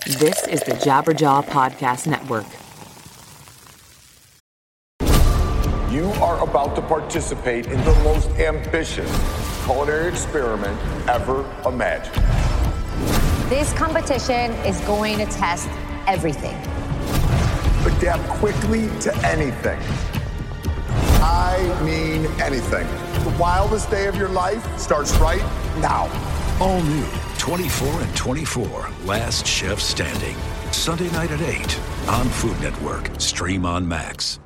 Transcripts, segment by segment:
This is the Jabberjaw Podcast Network. You are about to participate in the most ambitious culinary experiment ever imagined. This competition is going to test everything. Adapt quickly to anything. I mean anything. The wildest day of your life starts right now. All new 24 and 24, Last Chef Standing. Sunday night at 8 on Food Network. Stream on Max.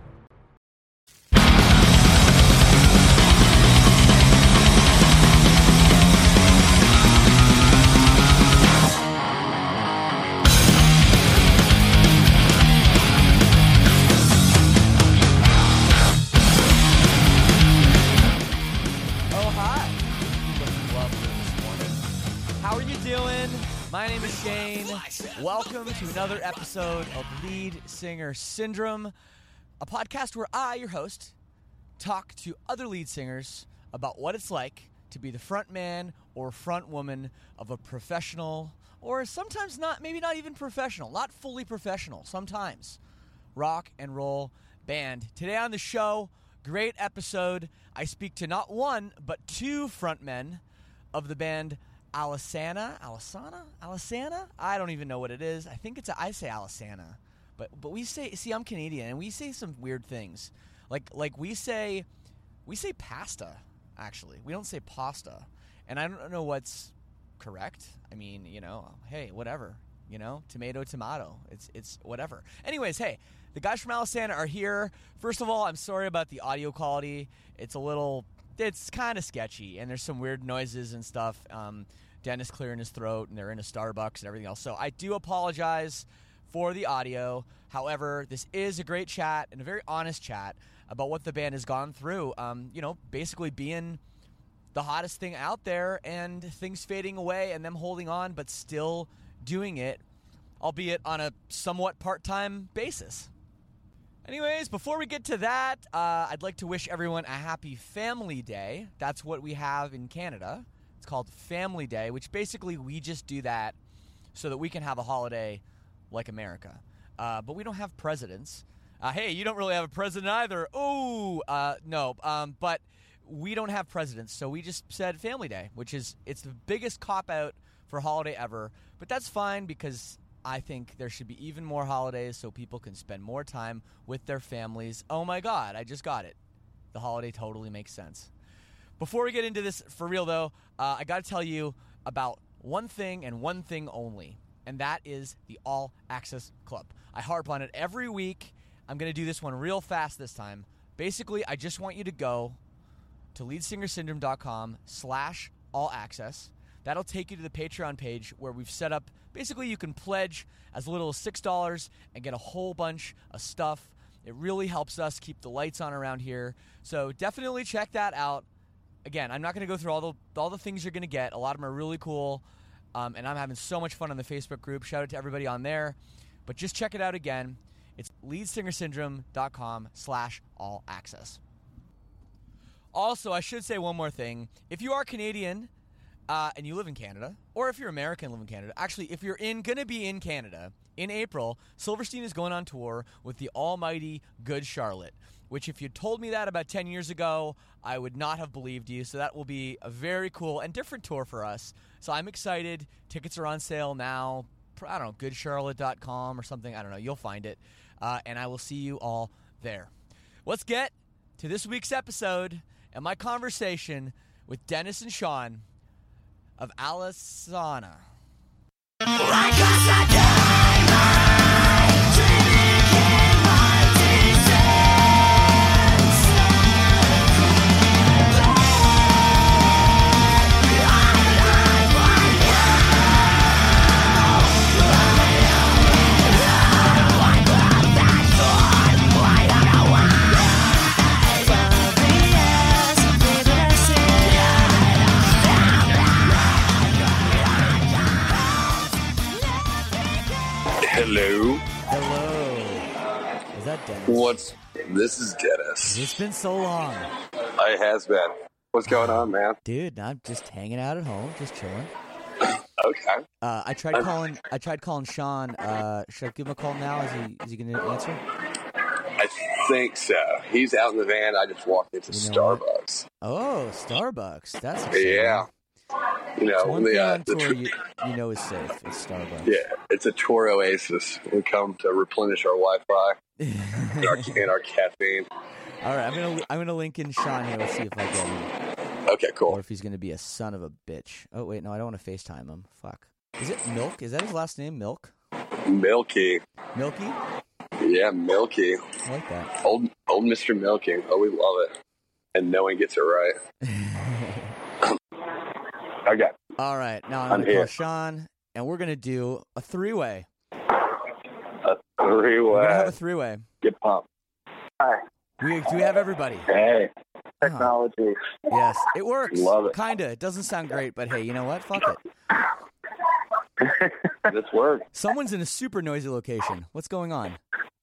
My name is Shane. Welcome to another episode of Lead Singer Syndrome, a podcast where I, your host, talk to other lead singers about what it's like to be the front man or front woman of a professional, or sometimes not, maybe not even professional, not fully professional, sometimes rock and roll band. Today on the show, great episode. I speak to not one, but two frontmen of the band Alesana? I don't even know what it is. I think I say Alesana, but we say, see, I'm Canadian and we say some weird things. Like we say pasta, actually. We don't say pasta. And I don't know what's correct. I mean, hey, whatever, tomato. It's whatever. Anyways, hey, the guys from Alesana are here. First of all, I'm sorry about the audio quality. It's kind of sketchy, and there's some weird noises and stuff. Dennis clearing his throat, and they're in a Starbucks and everything else. So I do apologize for the audio. However, this is a great chat and a very honest chat about what the band has gone through. Basically being the hottest thing out there and things fading away and them holding on but still doing it, albeit on a somewhat part-time basis. Anyways, before we get to that, I'd like to wish everyone a happy Family Day. That's what we have in Canada. It's called Family Day, which basically we just do that so that we can have a holiday like America. But we don't have presidents. Hey, you don't really have a president either. No. But we don't have presidents, so we just said Family Day, it's the biggest cop-out for a holiday ever. But that's fine because I think there should be even more holidays so people can spend more time with their families. Oh my God, I just got it. The holiday totally makes sense. Before we get into this for real, though, I got to tell you about one thing and one thing only, and that is the All Access Club. I harp on it every week. I'm going to do this one real fast this time. Basically, I just want you to go to leadsingersyndrome.com/allaccess. That'll take you to the Patreon page where we've set up. Basically, you can pledge as little as $6 and get a whole bunch of stuff. It really helps us keep the lights on around here. So definitely check that out. Again, I'm not going to go through all the things you're going to get. A lot of them are really cool, and I'm having so much fun on the Facebook group. Shout out to everybody on there. But just check it out again. It's leadsingersyndrome.com/allaccess. Also, I should say one more thing. If you are Canadian and you live in Canada, or if you're American and live in Canada, actually, if you're going to be in Canada, in April, Silverstein is going on tour with the almighty Good Charlotte, which if you told me that about 10 years ago, I would not have believed you. So that will be a very cool and different tour for us. So I'm excited. Tickets are on sale now. I don't know, goodcharlotte.com or something. I don't know. You'll find it. And I will see you all there. Let's get to this week's episode and my conversation with Dennis and Sean of Alesana. Hello. Is that Dennis? This is Dennis. It's been so long. It has been. What's going on, man? Dude, I'm just hanging out at home, just chilling. Okay. I tried calling Sean. Should I give him a call now? Is he going to answer? I think so. He's out in the van. I just walked into Starbucks. Oh, Starbucks. That's exciting. Yeah. One thing on tour you know is safe. It's Starbucks. Yeah, it's a tour oasis. We come to replenish our Wi-Fi and our caffeine. All right, I'm gonna link in Sean here. Let's see if I get him. Okay, cool. Or if he's gonna be a son of a bitch. Oh wait, no, I don't want to FaceTime him. Fuck. Is it Milk? Is that his last name? Milk? Milky. Milky? Yeah, Milky. I like that. Old Mr. Milky. Oh, we love it. And no one gets it right. Okay. All right, now I'm going to call Sean, and we're going to do a three-way. A three-way. We're going to have a three-way. Get pumped. Hi. Do we have everybody? Hey. Technology. Yes, it works. Love it. Kinda. It doesn't sound great, but hey, you know what? Fuck it. This works. Someone's in a super noisy location. What's going on?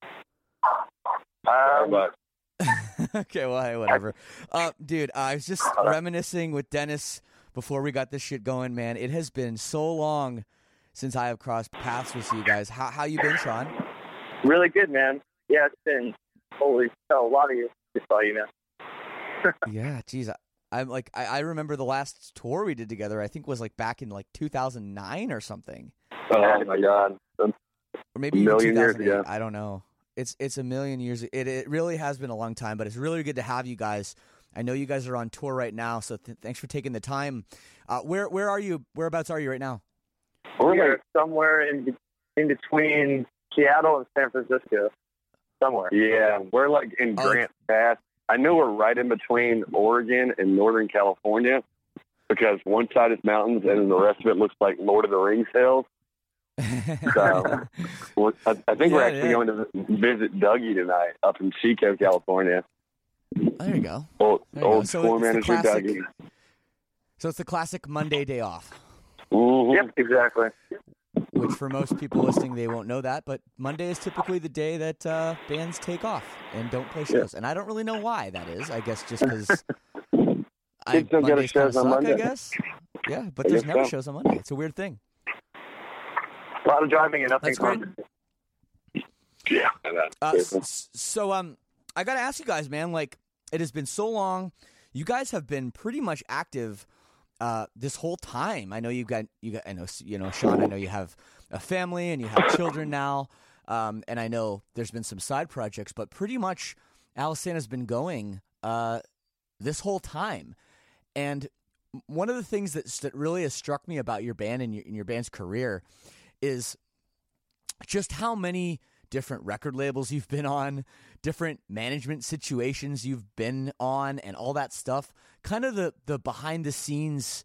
Okay, well, hey, whatever. Dude, I was just reminiscing with Dennis before we got this shit going, man. It has been so long since I have crossed paths with you guys. How you been, Sean? Really good, man. Yeah, it's been a lot of years since I saw you, man. Yeah, geez. I remember the last tour we did together, I think was like back in like 2009 or something. Oh, my God. Or maybe a million years 2008. ago. I don't know. It's a million years. It really has been a long time, but it's really good to have you guys. I know you guys are on tour right now, so thanks for taking the time. Where are you? Whereabouts are you right now? We're somewhere in between Seattle and San Francisco. Somewhere. Yeah, we're like in Grant Pass. I know we're right in between Oregon and Northern California because one side is mountains and then the rest of it looks like Lord of the Rings hills. So I think we're actually going to visit Dougie tonight up in Chico, California. There you go. Old tour manager Dougie. So it's the classic Monday day off. Mm-hmm. Yep, exactly. Which for most people listening, they won't know that, but Monday is typically the day that bands take off and don't play shows. And I don't really know why that is. I guess just because Mondays kind of suck, Monday. I guess. Yeah, but there's never shows on Monday. It's a weird thing. A lot of driving and nothing fun. Yeah. So I got to ask you guys, man, like, it has been so long. You guys have been pretty much active this whole time. I know I know, Sean, I know you have a family and you have children now. And I know there's been some side projects, but pretty much Alisanna's been going this whole time. And one of the things that really has struck me about your band and your band's career is just how many different record labels you've been on, different management situations you've been on, and all that stuff. Kind of the behind-the-scenes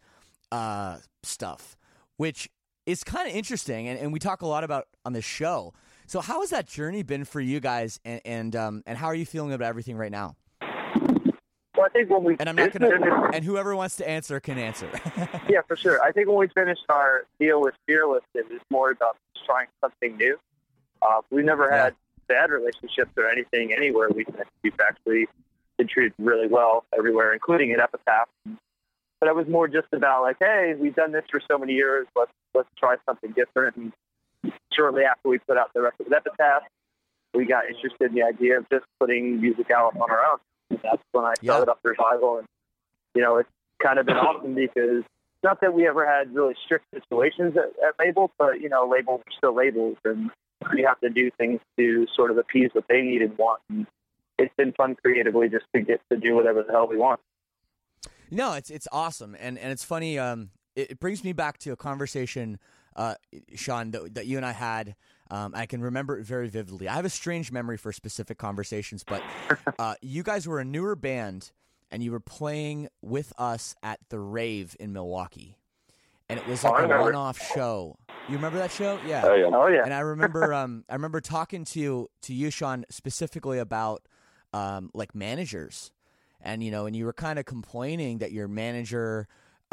stuff, which is kind of interesting, and we talk a lot about on the show. So how has that journey been for you guys, and how are you feeling about everything right now? Well, I think when we and whoever wants to answer can answer. Yeah, for sure. I think when we finished our deal with Fearless, it was more about trying something new. We've never had bad relationships or anything anywhere. We've actually been treated really well everywhere, including at Epitaph. But it was more just about like, hey, we've done this for so many years. Let's try something different. And shortly after we put out the record with Epitaph, we got interested in the idea of just putting music out on our own. And that's when I started up Revival. And, it's kind of been awesome because not that we ever had really strict situations at labels, but, labels are still labels. And we have to do things to sort of appease what they need and want. And it's been fun creatively just to get to do whatever the hell we want. No, it's awesome. And it's funny. It brings me back to a conversation, Sean, that you and I had. I can remember it very vividly. I have a strange memory for specific conversations, but you guys were a newer band, and you were playing with us at the Rave in Milwaukee, and it was like a one-off show. You remember that show? Yeah. Oh yeah. And I remember talking to you, Sean, specifically about like managers, and and you were kind of complaining that your manager,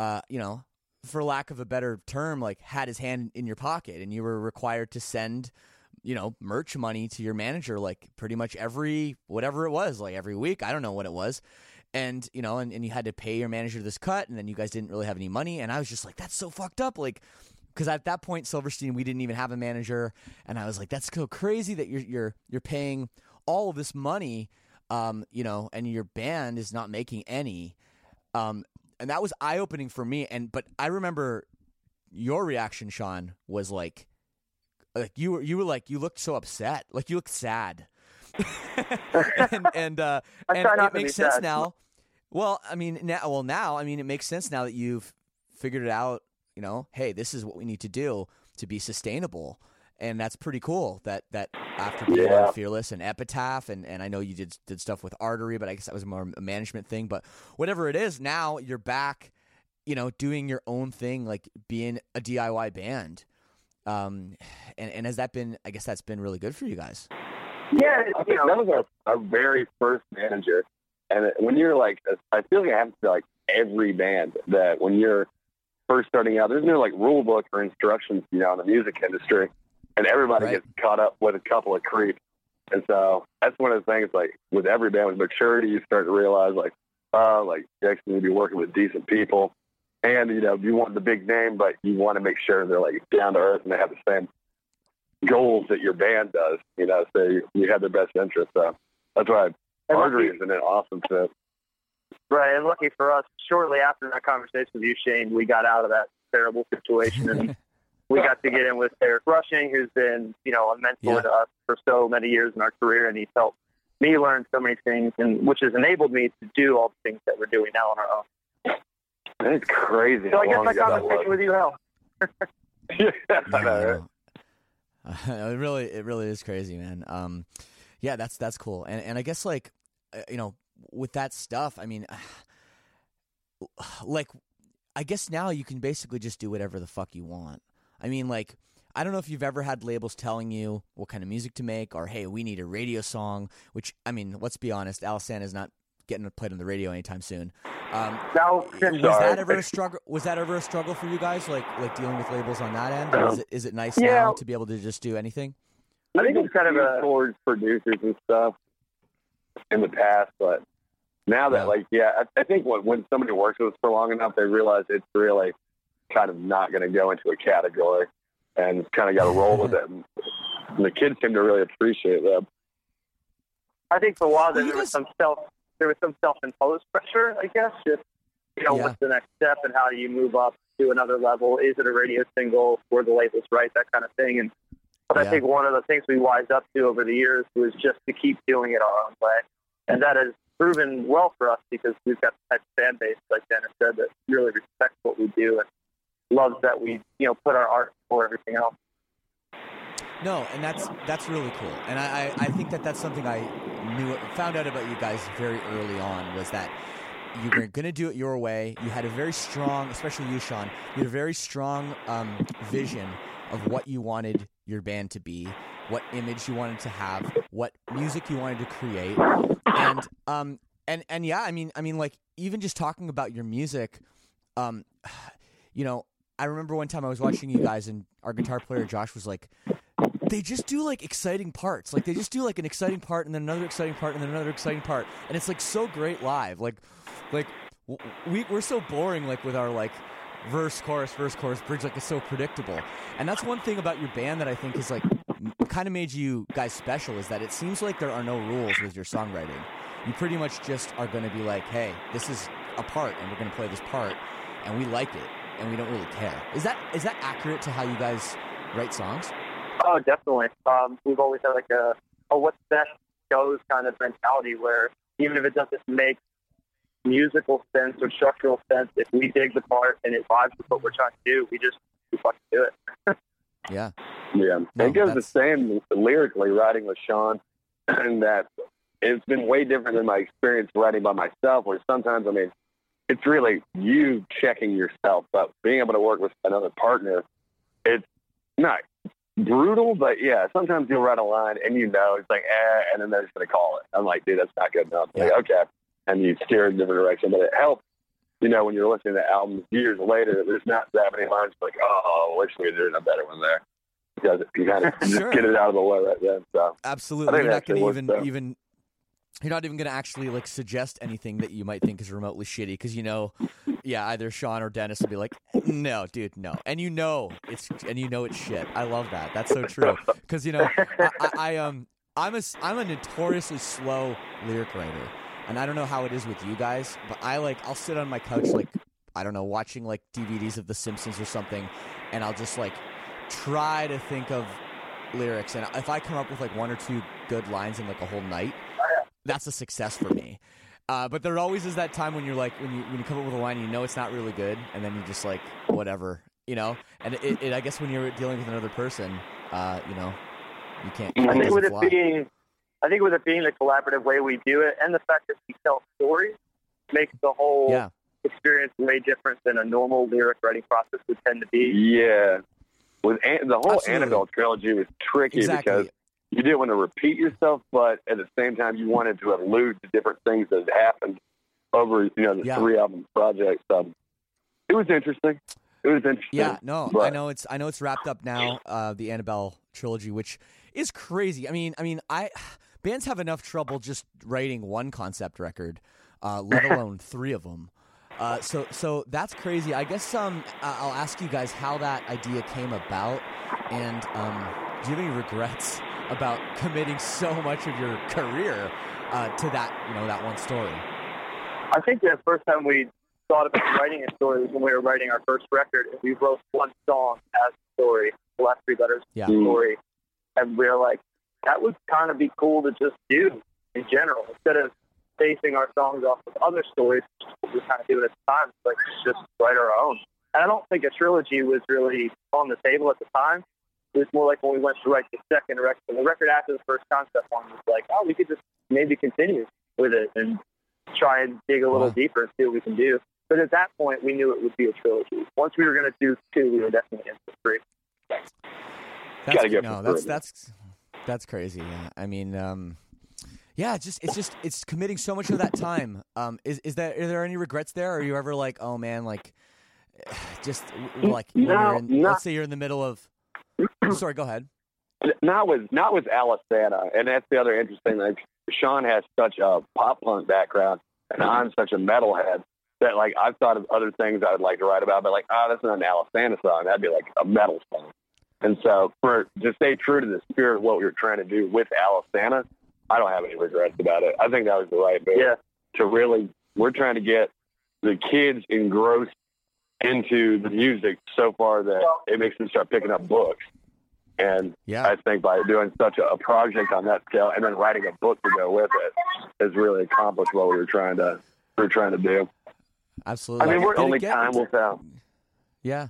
for lack of a better term, like had his hand in your pocket, and you were required to send, merch money to your manager, like pretty much whatever it was, like every week. I don't know what it was. And, and you had to pay your manager this cut, and then you guys didn't really have any money. And I was just like, that's so fucked up. Like, because at that point, Silverstein, we didn't even have a manager, and I was like, that's so crazy that you're paying all of this money, and your band is not making any, and that was eye opening for me. But I remember your reaction, Sean, was like you looked so upset, like you looked sad, and it makes sense now. Well, I mean, now it makes sense now that you've figured it out. Hey, this is what we need to do to be sustainable, and that's pretty cool. That after being on Fearless and Epitaph, and I know you did stuff with Artery, but I guess that was more a management thing. But whatever it is, now you're back, doing your own thing, like being a DIY band. And has that been? I guess that's been really good for you guys. Yeah, that was our very first manager, and when you're like, I feel like I have to like every band that when you're first starting out, there's no like rule book or instructions, in the music industry, and everybody gets caught up with a couple of creeps. And so that's one of the things, like with every band, with maturity, you start to realize like you actually need to be working with decent people, and you want the big name, but you want to make sure they're like down to earth and they have the same goals that your band does, so you have their best interest. So that's why Artery is an awesome fit. Right, and lucky for us, shortly after that conversation with you, Shane, we got out of that terrible situation, and we got to get in with Eric Rushing, who's been, a mentor to us for so many years in our career, and he's helped me learn so many things, and which has enabled me to do all the things that we're doing now on our own. It's crazy. So I guess my conversation with you helped. I know. It really is crazy, man. That's cool, and I guess like, with that stuff, I mean, like, I guess now you can basically just do whatever the fuck you want. I mean, like, I don't know if you've ever had labels telling you what kind of music to make, or hey, we need a radio song. Which, I mean, let's be honest, Alisana is not getting played on the radio anytime soon. No, was that ever a struggle? Was that ever a struggle for you guys, like dealing with labels on that end? Or is it nice now to be able to just do anything? I think it's kind of towards producers and stuff in the past, but now that I think when somebody works with us for long enough, they realize it's really kind of not going to go into a category, and kind of got to roll with it. And the kids seem to really appreciate that. I think for a while there was some self-imposed pressure, I guess. Just what's the next step and how do you move up to another level? Is it a radio single? Were the labels right? That kind of thing. But I think one of the things we wised up to over the years was just to keep doing it our own way, and that has proven well for us because we've got the type of fan base, like Dennis said, that really respects what we do and loves that we put our art before everything else. No, and that's really cool, and I think that's something I found out about you guys very early on, was that you were going to do it your way. You had a very strong, especially you, Sean, you had a very strong vision of what you wanted your band to be, what image you wanted to have, what music you wanted to create, and yeah, I mean, like, even just talking about your music, I remember one time I was watching you guys, and our guitar player Josh was like, they just do like exciting parts. Like they just do like an exciting part and then another exciting part and then another exciting part. And it's like so great live. Like we're so boring, like with our like verse, chorus, bridge, like it's so predictable. And that's one thing about your band that I think is like kind of made you guys special, is that it seems like there are no rules with your songwriting. You pretty much just are going to be like, hey, this is a part and we're going to play this part and we like it and we don't really care. Is that accurate to how you guys write songs? Oh, definitely. We've always had like a what's best goes kind of mentality, where even if it doesn't make musical sense or structural sense, if we dig the part and it vibes with what we're trying to do, we fucking do it. Yeah. No, it goes the same lyrically, writing with Sean, and that it's been way different than my experience writing by myself, where sometimes, I mean, it's really you checking yourself, but being able to work with another partner, it's not brutal, but yeah, sometimes you'll write a line and it's like, and then they're just going to call it. I'm like, dude, that's not good enough. Like, okay. And you steer in a different direction, but it helps, when you're listening to albums years later, there's not that many lines like, oh, I wish we were doing a better one there. Because you kind of just get it out of the way right then. So absolutely. You're not going to you're not even going to actually like suggest anything that you might think is remotely shitty because either Sean or Dennis will be like, no, dude, no, and it's shit. I love that. That's so true because I'm a notoriously slow lyric writer, and I don't know how it is with you guys, but I'll sit on my couch like I don't know watching like DVDs of The Simpsons or something, and I'll just like try to think of lyrics, and if I come up with like one or two good lines in like a whole night, that's a success for me. But there always is that time when you're like when you come up with a line and you know it's not really good, and then you just like whatever, and I guess when you're dealing with another person, you can't. I think with it being the collaborative way we do it, and the fact that we tell stories, makes the whole experience way different than a normal lyric writing process would tend to be. Yeah, with the whole Annabelle trilogy was tricky because you didn't want to repeat yourself, but at the same time, you wanted to allude to different things that had happened over, the 3-album project. So it was interesting. Yeah, no, but I know it's wrapped up now. The Annabelle trilogy, which is crazy. I mean, bands have enough trouble just writing one concept record, let alone 3 of them. So that's crazy. I guess I'll ask you guys how that idea came about, and do you have any regrets about committing so much of your career to that, that one story? I think the first time we thought about writing a story was when we were writing our first record, and we wrote one song as a story, the last 3 letters of the story, and we were like, that would kind of be cool to just do in general, instead of basing our songs off of other stories, which we were kind of doing at the time, like just write our own. And I don't think a trilogy was really on the table at the time. It was more like when we went to write the second record. The record after the first concept one was like, oh, we could just maybe continue with it and try and dig a little deeper and see what we can do. But at that point, we knew it would be a trilogy. Once we were going to do 2, we were definitely in for 3. That's crazy. Yeah. I mean, it's committing so much of that time. Are there any regrets there? Are you ever like, oh man, like, just like let's say you're in the middle of. Sorry, go ahead. Not with Alisana, and that's the other interesting thing. Sean has such a pop punk background, and I'm such a metalhead that like I've thought of other things I would like to write about, but like, that's not an Alisana song. That'd be like a metal song. And so to stay true to the spirit of what we were trying to do with Alisana, I don't have any regrets about it. I think that was the right move. Yeah. We're trying to get the kids engrossed into the music so far that it makes them start picking up books. And I think by doing such a project on that scale and then writing a book to go with it has really accomplished what we were trying to do. Absolutely. I mean, only time will tell. Yeah.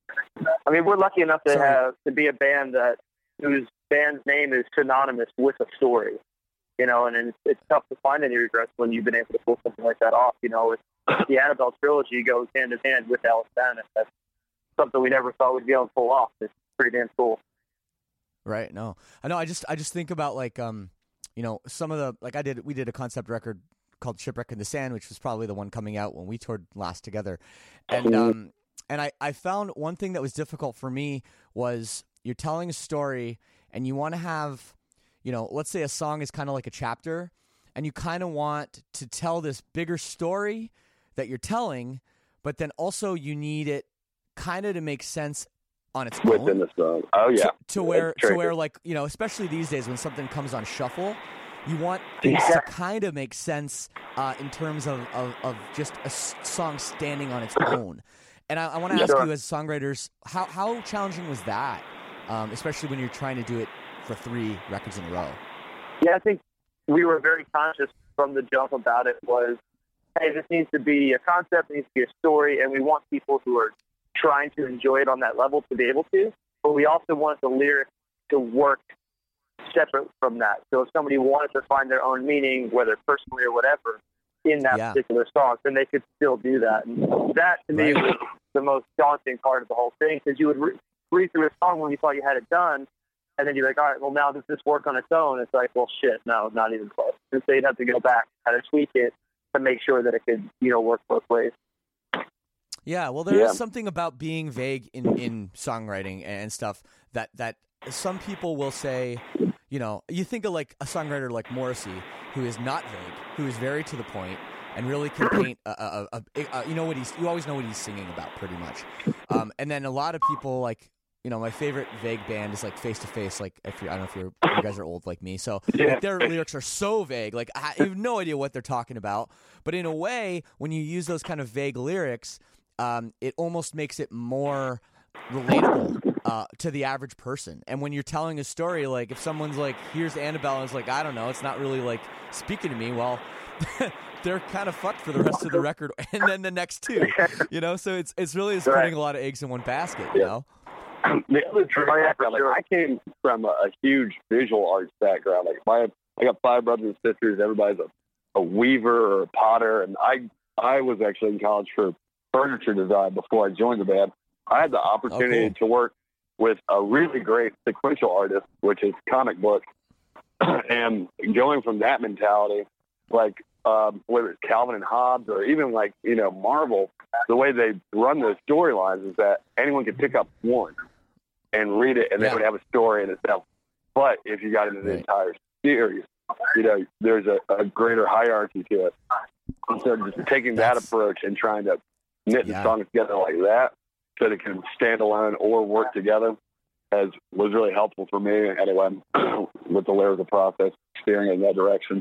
I mean, we're lucky enough to be a band whose band's name is synonymous with a story, and it's tough to find any regrets when you've been able to pull something like that off. The Annabelle trilogy goes hand in hand with Alisana. That's something we never thought we'd be able to pull off. It's pretty damn cool. Right. No, I know. I just think about like, some of the, like we did a concept record called Shipwreck in the Sand, which was probably the one coming out when we toured last together. And I found one thing that was difficult for me was you're telling a story and you want to have, let's say a song is kind of like a chapter and you kind of want to tell this bigger story that you're telling, but then also you need it kind of to make sense on its own. Within the song. Oh, yeah. To where like, especially these days when something comes on shuffle, you want things to kind of make sense in terms of just a song standing on its own. And I want to ask you as songwriters, how challenging was that, especially when you're trying to do it for 3 records in a row? Yeah, I think we were very conscious from the jump about it was, hey, this needs to be a concept, it needs to be a story, and we want people who are trying to enjoy it on that level to be able to, but we also want the lyrics to work separate from that. So if somebody wanted to find their own meaning, whether personally or whatever, in that particular song, then they could still do that. And that, to me, was the most daunting part of the whole thing, because you would read through a song when you thought you had it done, and then you're like, all right, well, now does this work on its own? It's like, well, shit, no, not even close. And so you'd have to go back and tweak it to make sure that it could, work both ways. Yeah, well, there is something about being vague in songwriting and stuff that some people will say, you know, you think of like a songwriter like Morrissey, who is not vague, who is very to the point, and really can paint you know what you always know what he's singing about pretty much. And then a lot of people like, you know, my favorite vague band is like Face to Face. Like, I don't know if you guys are old like me, so like, their lyrics are so vague. Like, I have no idea what they're talking about. But in a way, when you use those kind of vague lyrics, it almost makes it more relatable to the average person. And when you're telling a story, like if someone's like, "Here's Annabelle," and it's like, I don't know, it's not really like speaking to me. Well, they're kind of fucked for the rest of the record, and then the next two. You know, so it's really putting a lot of eggs in one basket. You know. The other trick, like, I came from a huge visual arts background. Like I got 5 brothers and sisters. Everybody's a weaver or a potter, and I was actually in college for furniture design before I joined the band. I had the opportunity to work with a really great sequential artist, which is comic books, and going from that mentality, like whether it's Calvin and Hobbes or even like, you know, Marvel, the way they run those storylines is that anyone could pick up one and read it, and they would have a story in itself. But if you got into the entire series, you know, there's a greater hierarchy to it. And so just taking that approach and trying to knit the song together like that so that it can stand alone or work together was really helpful for me anyway with the lyrical process, steering in that direction.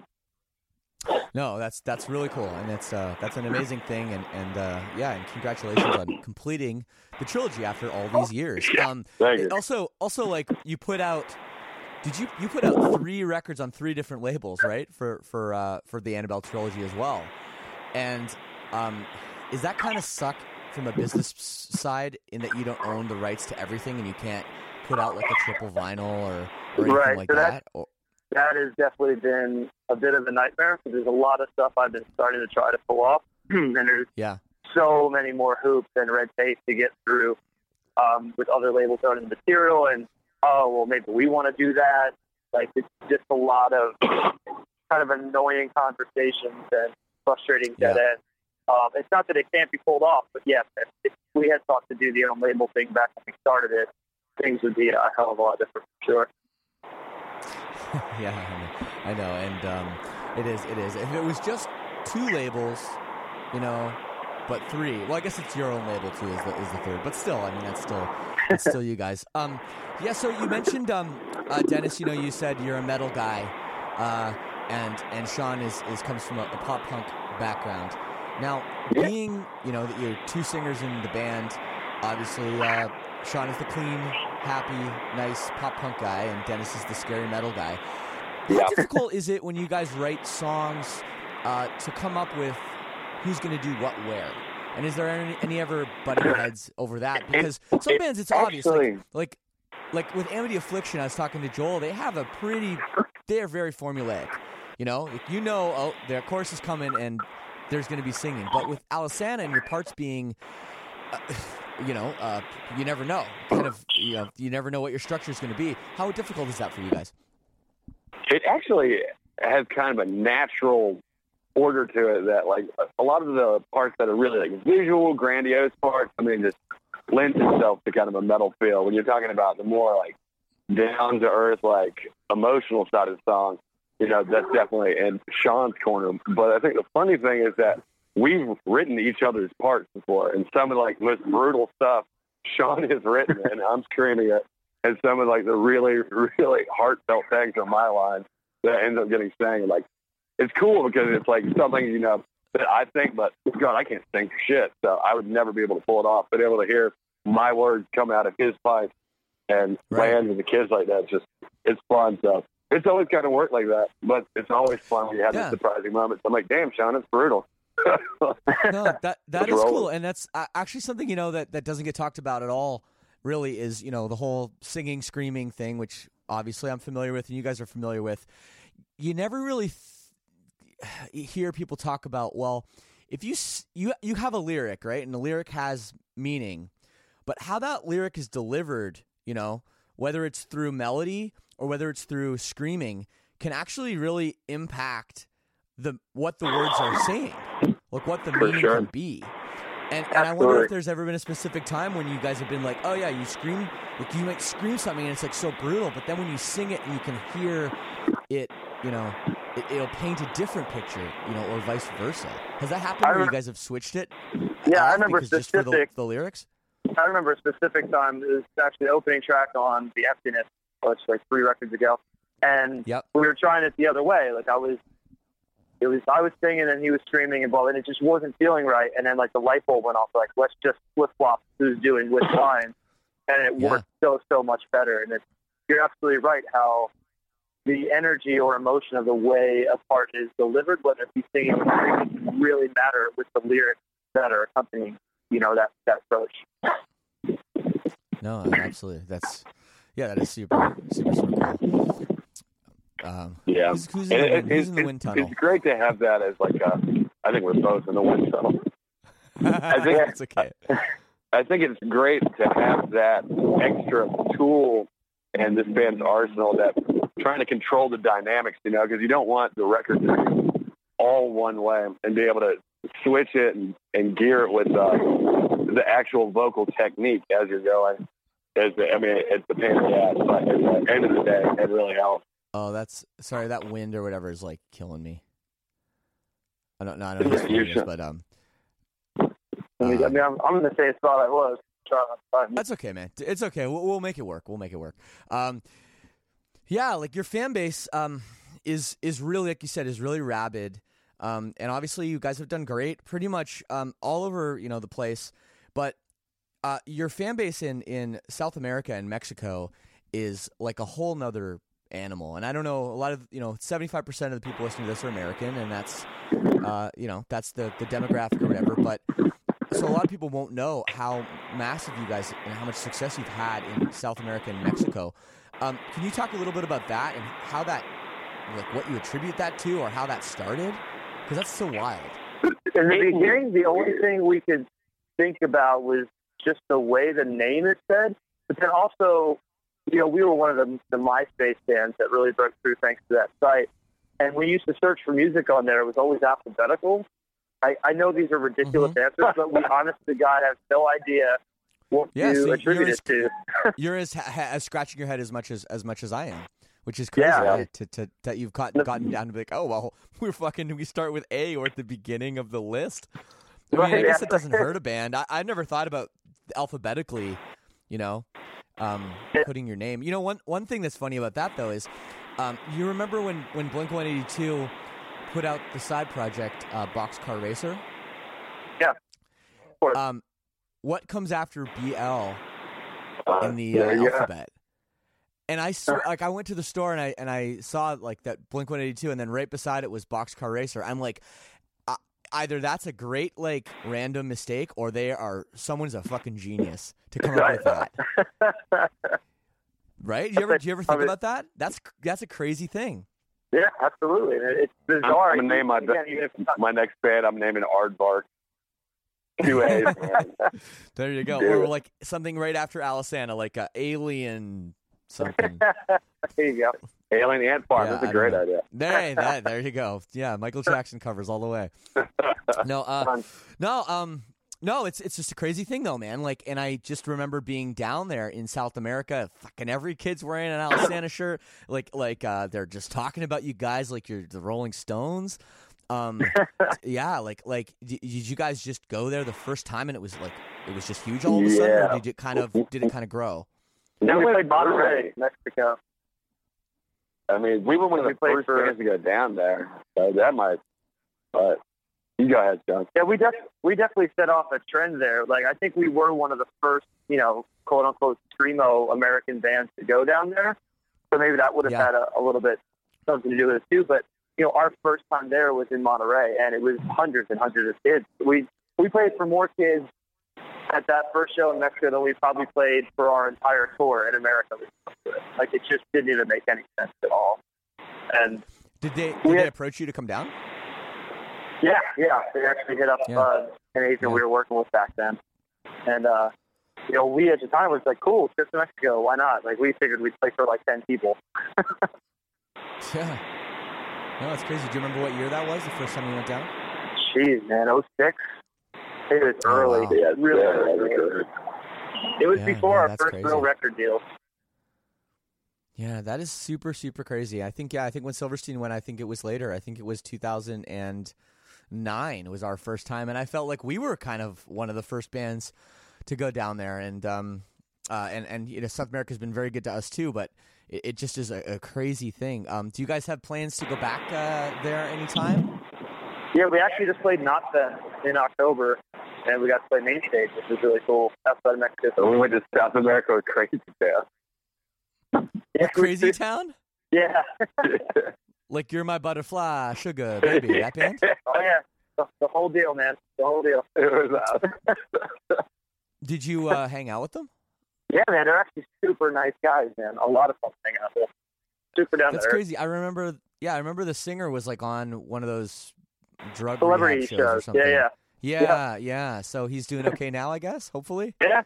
No, that's really cool, and that's an amazing thing, and congratulations on completing the trilogy after all these years. Thank you. Also, like you put out, you put out 3 records on 3 different labels, right? For the Annabelle trilogy as well, and is that kind of suck from a business side in that you don't own the rights to everything and you can't put out like a triple vinyl or anything like that? That has definitely been a bit of a nightmare because there's a lot of stuff I've been starting to try to pull off, and there's so many more hoops and red tape to get through with other labels owning the material. And maybe we want to do that. Like it's just a lot of kind of annoying conversations and frustrating dead ends. It's not that it can't be pulled off, but yes, if we had thought to do the own label thing back when we started it, things would be a hell of a lot different for sure. Yeah, I know, and it is. If it was just 2 labels, you know, but 3. Well, I guess it's your own label too, is the third. But still, I mean, that's still you guys. So you mentioned Dennis. You know, you said you're a metal guy, and Sean comes from a pop punk background. Now, being, you know, that you're 2 singers in the band, obviously Sean is the clean, happy, nice pop punk guy, and Dennis is the scary metal guy. How difficult is it when you guys write songs to come up with who's going to do what where? And is there any ever butting heads over that? Because some bands, it's obvious. Like with Amity Affliction, I was talking to Joel. They have they're very formulaic. You know, their chorus is coming and there's going to be singing. But with Alesana and your parts being, you never know. Kind of, you never know what your structure is going to be. How difficult is that for you guys? It actually has kind of a natural order to it that, like, a lot of the parts that are really, like, visual, grandiose parts, I mean, just lends itself to kind of a metal feel. When you're talking about the more, like, down-to-earth, like, emotional side of the song, you know, that's definitely in Sean's corner. But I think the funny thing is that we've written each other's parts before, and some of, like, most brutal stuff Sean has written, and I'm screaming it. And some of, like, the really, really heartfelt things are my lines that ends up getting sang. Like, it's cool because it's, like, something, you know, that I think, but, God, I can't sing for shit, so I would never be able to pull it off. But able to hear my words come out of his pipe and land with the kids like that, it's fun. So it's always kind of worked like that, but it's always fun when you have these surprising moments. I'm like, damn, Sean, it's brutal. No, that is cool, and that's actually something, you know, that doesn't get talked about at all, really, is, you know, the whole singing, screaming thing, which obviously I'm familiar with and you guys are familiar with. You never really hear people talk about, well, if you have a lyric, right, and the lyric has meaning, but how that lyric is delivered, you know, whether it's through melody or whether it's through screaming, can actually really impact what the words are saying, like what the meaning can be. And I wonder if there's ever been a specific time when you guys have been like, oh yeah, you scream, like you might scream something and it's like so brutal, but then when you sing it and you can hear it, you know, it'll paint a different picture, you know, or vice versa. Has that happened where you guys have switched it? Yeah, I remember just for the lyrics. I remember a specific time. It was actually the opening track on The Emptiness, which like 3 records ago, and we were trying it the other way. Like I was singing and he was screaming and it just wasn't feeling right. And then like the light bulb went off. Like let's just flip flop who's doing which line, and it worked so much better. And you're absolutely right how the energy or emotion of the way a part is delivered, whether it be singing or screaming, really matter with the lyrics that are accompanying, you know, that approach. No, absolutely. That is super cool. Who's in the wind tunnel? It's great to have that as like I think we're both in the wind tunnel. I think it's okay. I think it's great to have that extra tool in this band's arsenal, that trying to control the dynamics, you know, because you don't want the record to be all one way, and be able to switch it and gear it with the actual vocal technique as you're going. It's a pain in the ass, but at the end of the day, it really helps. Oh, that wind or whatever is like killing me. I don't know who's feeling this, but I'm in the same spot I was. That's okay, man. It's okay. We'll make it work. Yeah, like your fan base is really, like you said, is really rabid. And obviously you guys have done great pretty much all over, you know, the place. But your fan base in South America and Mexico is like a whole nother animal. And I don't know, a lot of, you know, 75% of the people listening to this are American, and that's, you know, that's the demographic or whatever. But so a lot of people won't know how massive you guys and how much success you've had in South America and Mexico. Can you talk a little bit about that and how that, like what you attribute that to or how that started? Because that's so wild. In the beginning, the only thing we could think about was just the way the name is said. But then also, you know, we were one of the MySpace bands that really broke through thanks to that site. And we used to search for music on there. It was always alphabetical. I know these are ridiculous answers, but we honest to God have no idea what to attribute it to. You're as scratching your head as much as I am, which is crazy. Right? That you've gotten down to be like, oh well, we start with A or at the beginning of the list. I mean, I guess it doesn't hurt a band. I never thought about alphabetically, you know, putting your name. You know, one thing that's funny about that though is, you remember when Blink-182 put out the side project Boxcar Racer? Yeah. Of course. What comes after BL in the alphabet? And I went to the store and I saw like that Blink-182, and then right beside it was Boxcar Racer. I'm like, either that's a great like random mistake, or someone's a fucking genius to come up with that. Right? Do you ever think about that? That's a crazy thing. Yeah, absolutely. It's bizarre. I'm gonna name my next band. I'm naming Aardvark. 2 A's. There you go. Or like something right after Alisana, like Alien something. There you go. Alien Ant Farm. That's a great idea. There you go. Yeah, Michael Jackson covers all the way. No, it's just a crazy thing though, man. Like, and I just remember being down there in South America. Fucking every kid's wearing an Alisana shirt. Like they're just talking about you guys like you're the Rolling Stones. Yeah, like did you guys just go there the first time and it was just huge all of a sudden, or did it kind of grow? No, we played Monterrey, Mexico. I mean, we were one of the first bands to go down there, so that might. But you go ahead, John. Yeah, we definitely set off a trend there. Like, I think we were one of the first, you know, quote unquote screamo American bands to go down there. So maybe that would have had a little bit something to do with it too. But you know, our first time there was in Monterrey, and it was hundreds and hundreds of kids. We played for more kids at that first show in Mexico than we probably played for our entire tour in America. Like, it just didn't even make any sense at all. And did they approach you to come down? Yeah. They actually hit up an agent we were working with back then. And, you know, we at the time was like, cool, trip to Mexico, why not? Like, we figured we'd play for like 10 people. Yeah. No, it's crazy. Do you remember what year that was, the first time you went down? Jeez, man, 06. It was early. wow. Yeah, really early. It was before our first real record deal. Yeah, that is super, super crazy. I think when Silverstein went, I think it was later. I think it was 2009 was our first time, and I felt like we were kind of one of the first bands to go down there. And you know, South America's been very good to us too, but it just is a crazy thing. Do you guys have plans to go back there anytime? Yeah, we actually just played Knoxville in October, and we got to play Main Stage, which was really cool, outside of Mexico. So we went to South America with Crazy Town. Yeah, Crazy Town? Yeah. Like You're My Butterfly, Sugar Baby, that band? Oh, yeah. The whole deal, man. The whole deal. It was awesome. Did you hang out with them? Yeah, man. They're actually super nice guys, man. A lot of fun to hang out with. Super down That's there. crazy. I remember the singer was like on one of those drug Celebrity rehab shows or shows. something. Yeah. So he's doing okay now, I guess, hopefully. Yeah.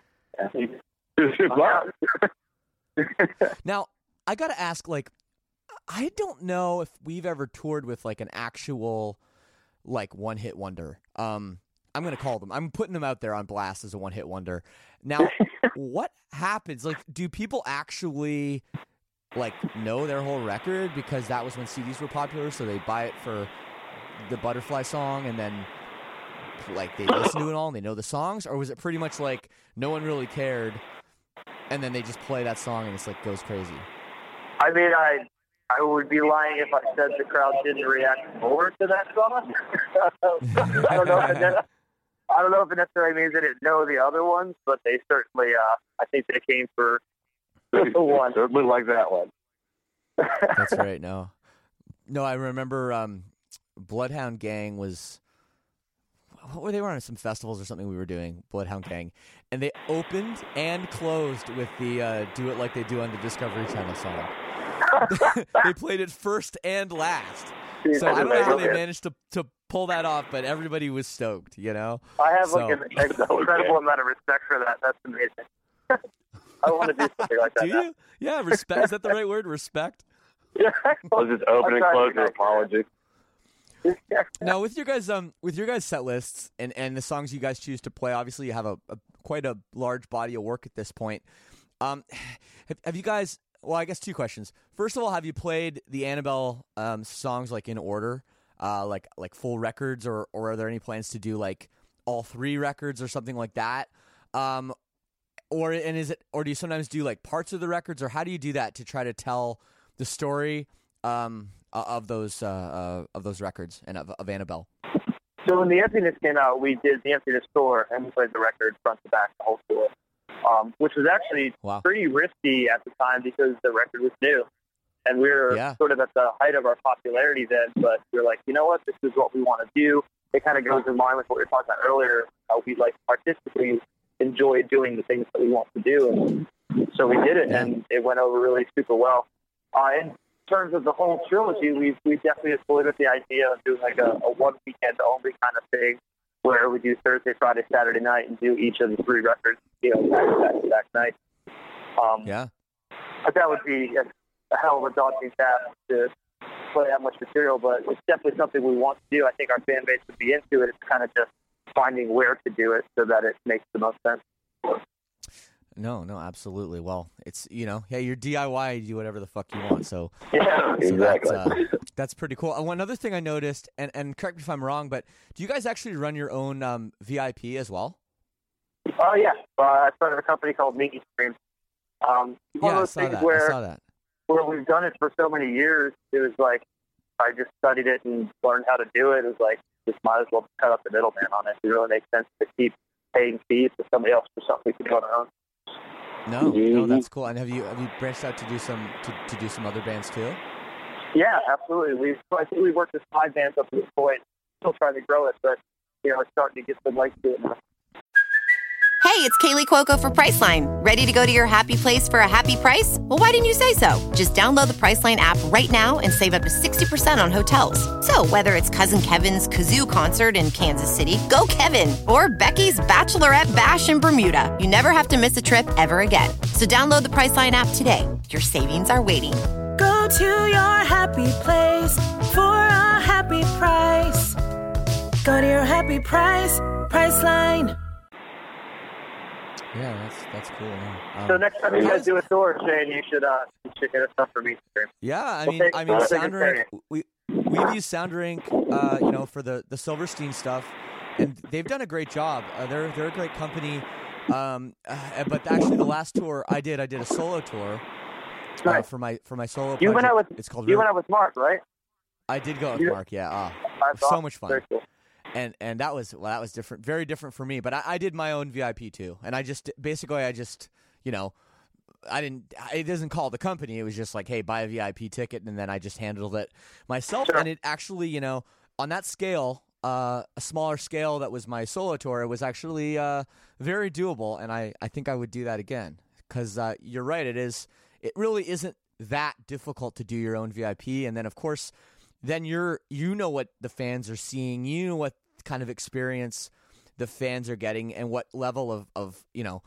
Now, I got to ask, like, I don't know if we've ever toured with like an actual like one-hit wonder. I'm going to call them. I'm putting them out there on blast as a one-hit wonder. Now, what happens? Like, do people actually like know their whole record because that was when CDs were popular, so they buy it for the Butterfly song and then like they listen to it all and they know the songs? Or was it pretty much like no one really cared and then they just play that song and it's like goes crazy? I mean, I would be lying if I said the crowd didn't react more to that song. I don't know if it necessarily means they didn't know the other ones, but they certainly, I think they came for the one. Certainly like that one. That's right. No, I remember Bloodhound Gang was. They were on some festivals or something we were doing, Bloodhound Gang, and they opened and closed with the Do It Like They Do on the Discovery Channel song. They played it first and last. So I don't know how they managed to pull that off, but everybody was stoked, you know? I have like an incredible amount of respect for that. That's amazing. I want to do something like that. Do you? Yeah, respect. Is that the right word? Respect? Yeah. I'll just open and close your apology. Now, with your guys' set lists and the songs you guys choose to play, obviously you have a quite a large body of work at this point. Have you guys? Well, I guess two questions. First of all, have you played the Annabelle songs like in order, like full records, or are there any plans to do like all three records or something like that? Or do you sometimes do like parts of the records, or how do you do that to try to tell the story of those records and of Annabelle? So when The Emptiness came out, we did The Emptiness tour and we played the record front to back, the whole tour, which was actually pretty risky at the time because the record was new. And we were sort of at the height of our popularity then, but we were like, you know what, this is what we want to do. It kind of goes in line with what we were talking about earlier, how we like artistically enjoy doing the things that we want to do. And so we did it, and it went over really super well. In terms of the whole trilogy, we definitely toyed with the idea of doing like a one weekend only kind of thing, where we do Thursday, Friday, Saturday night, and do each of the three records, back night. But that would be a hell of a daunting task to play that much material, but it's definitely something we want to do. I think our fan base would be into it. It's kind of just finding where to do it so that it makes the most sense. No, absolutely. Well, it's, hey, you're DIY, you do whatever the fuck you want. So, exactly. That's pretty cool. One other thing I noticed, and correct me if I'm wrong, but do you guys actually run your own VIP as well? Oh, yeah. I started a company called Meaty Stream. I saw that. Where we've done it for so many years, it was like I just studied it and learned how to do it. It was like, just might as well cut up the middleman on it. It really makes sense to keep paying fees to somebody else for something we can do on our own. No, that's cool. And have you branched out to do some other bands too? Yeah, absolutely. I think we've worked with 5 bands up to this point. Still trying to grow it, but we're starting to get some legs to it now. Hey, it's Kaylee Cuoco for Priceline. Ready to go to your happy place for a happy price? Well, why didn't you say so? Just download the Priceline app right now and save up to 60% on hotels. So whether it's Cousin Kevin's Kazoo Concert in Kansas City, go Kevin, or Becky's Bachelorette Bash in Bermuda, you never have to miss a trip ever again. So download the Priceline app today. Your savings are waiting. Go to your happy place for a happy price. Go to your happy price, Priceline. Yeah, that's cool. So next time you guys do a tour, Shane, you should get us stuff for me. Yeah, I mean, Sound Drink. We've used Sound Drink, for the Silverstein stuff, and they've done a great job. They're a great company. But actually, the last tour I did a solo tour for my solo project. You went out with Mark, right? I did go with Mark. Yeah, so much fun. Very cool. And that was different, very different for me. But I did my own VIP too, and I just it doesn't call the company. It was just like, hey, buy a VIP ticket, and then I just handled it myself. Sure. And it actually, on that scale, a smaller scale that was my solo tour, it was actually very doable, and I think I would do that again because you're right. It really isn't that difficult to do your own VIP, and then of course. Then you know what the fans are seeing, you know what kind of experience the fans are getting, and what level of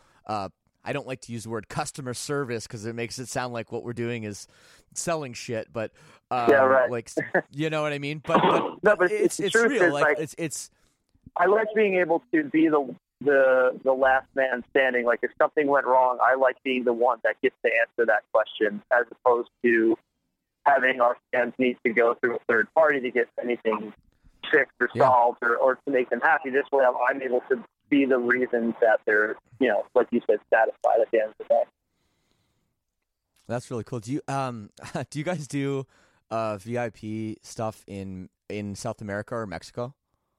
I don't like to use the word customer service because it makes it sound like what we're doing is selling shit, but yeah, right. Like you know what I mean. But no, but it's real. Like it's. I like being able to be the last man standing. Like if something went wrong, I like being the one that gets to answer that question, as opposed to having our fans need to go through a third party to get anything fixed or solved or to make them happy. This way I'm able to be the reason that they're, like you said, satisfied at the end of the day. That's really cool. Do you guys do VIP stuff in South America or Mexico?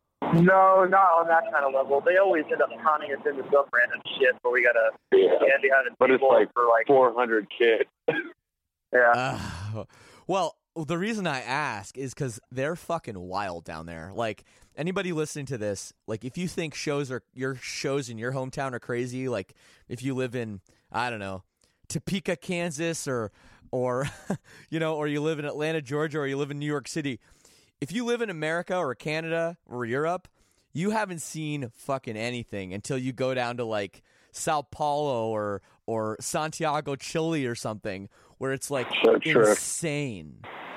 No, not on that kind of level. They always end up counting us into some random shit where we gotta stand behind the but it's for 400 kids. Yeah. Well, the reason I ask is because they're fucking wild down there. Like, anybody listening to this, like, if you think your shows in your hometown are crazy, like, if you live in, I don't know, Topeka, Kansas, or or you live in Atlanta, Georgia, or you live in New York City, if you live in America or Canada or Europe, you haven't seen fucking anything until you go down to, like, Sao Paulo or Santiago, Chile or something, where it's like insane.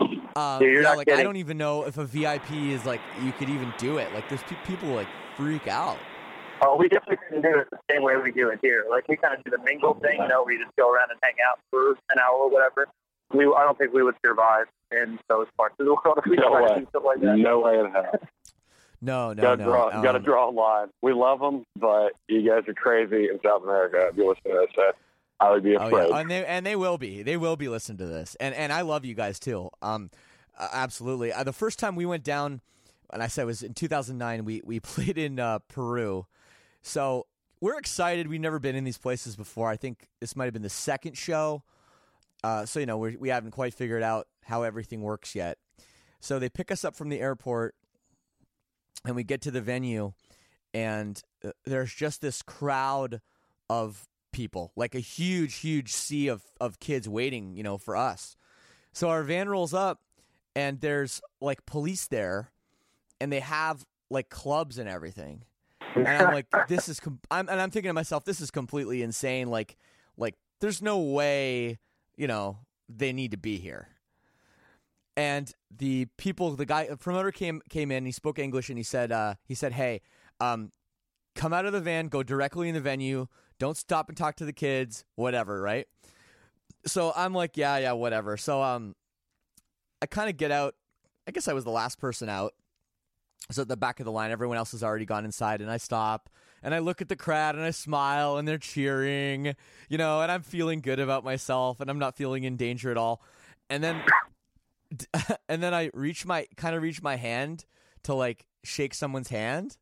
Like I don't even know if a VIP is like you could even do it. Like there's people like freak out. Oh, we definitely couldn't do it the same way we do it here. Like we kind of do the mingle thing, where you just go around and hang out for an hour or whatever. I don't think we would survive in those parts of the world if we tried to do stuff like that. No way in hell. No. Got to draw a line. We love them, but you guys are crazy in South America. If you listen to this, I would be afraid. Oh, yeah. And they will be. They will be listening to this. And I love you guys too. Absolutely. The first time we went down, and I said it was in 2009. We played in Peru. So we're excited. We've never been in these places before. I think this might have been the second show. So we haven't quite figured out how everything works yet. So they pick us up from the airport. And we get to the venue, and there's just this crowd of people, like a huge, huge sea of kids waiting, for us. So our van rolls up, and there's, like, police there, and they have, like, clubs and everything. And I'm like, I'm thinking to myself, this is completely insane. Like there's no way, they need to be here. And the promoter came in, he spoke English, and he said, hey, come out of the van, go directly in the venue, don't stop and talk to the kids, whatever, right? So I'm like, yeah, whatever. So I kind of get out. I guess I was the last person out. So at the back of the line, everyone else has already gone inside, and I stop, and I look at the crowd, and I smile, and they're cheering, and I'm feeling good about myself, and I'm not feeling in danger at all. And then I reach my hand to, like, shake someone's hand,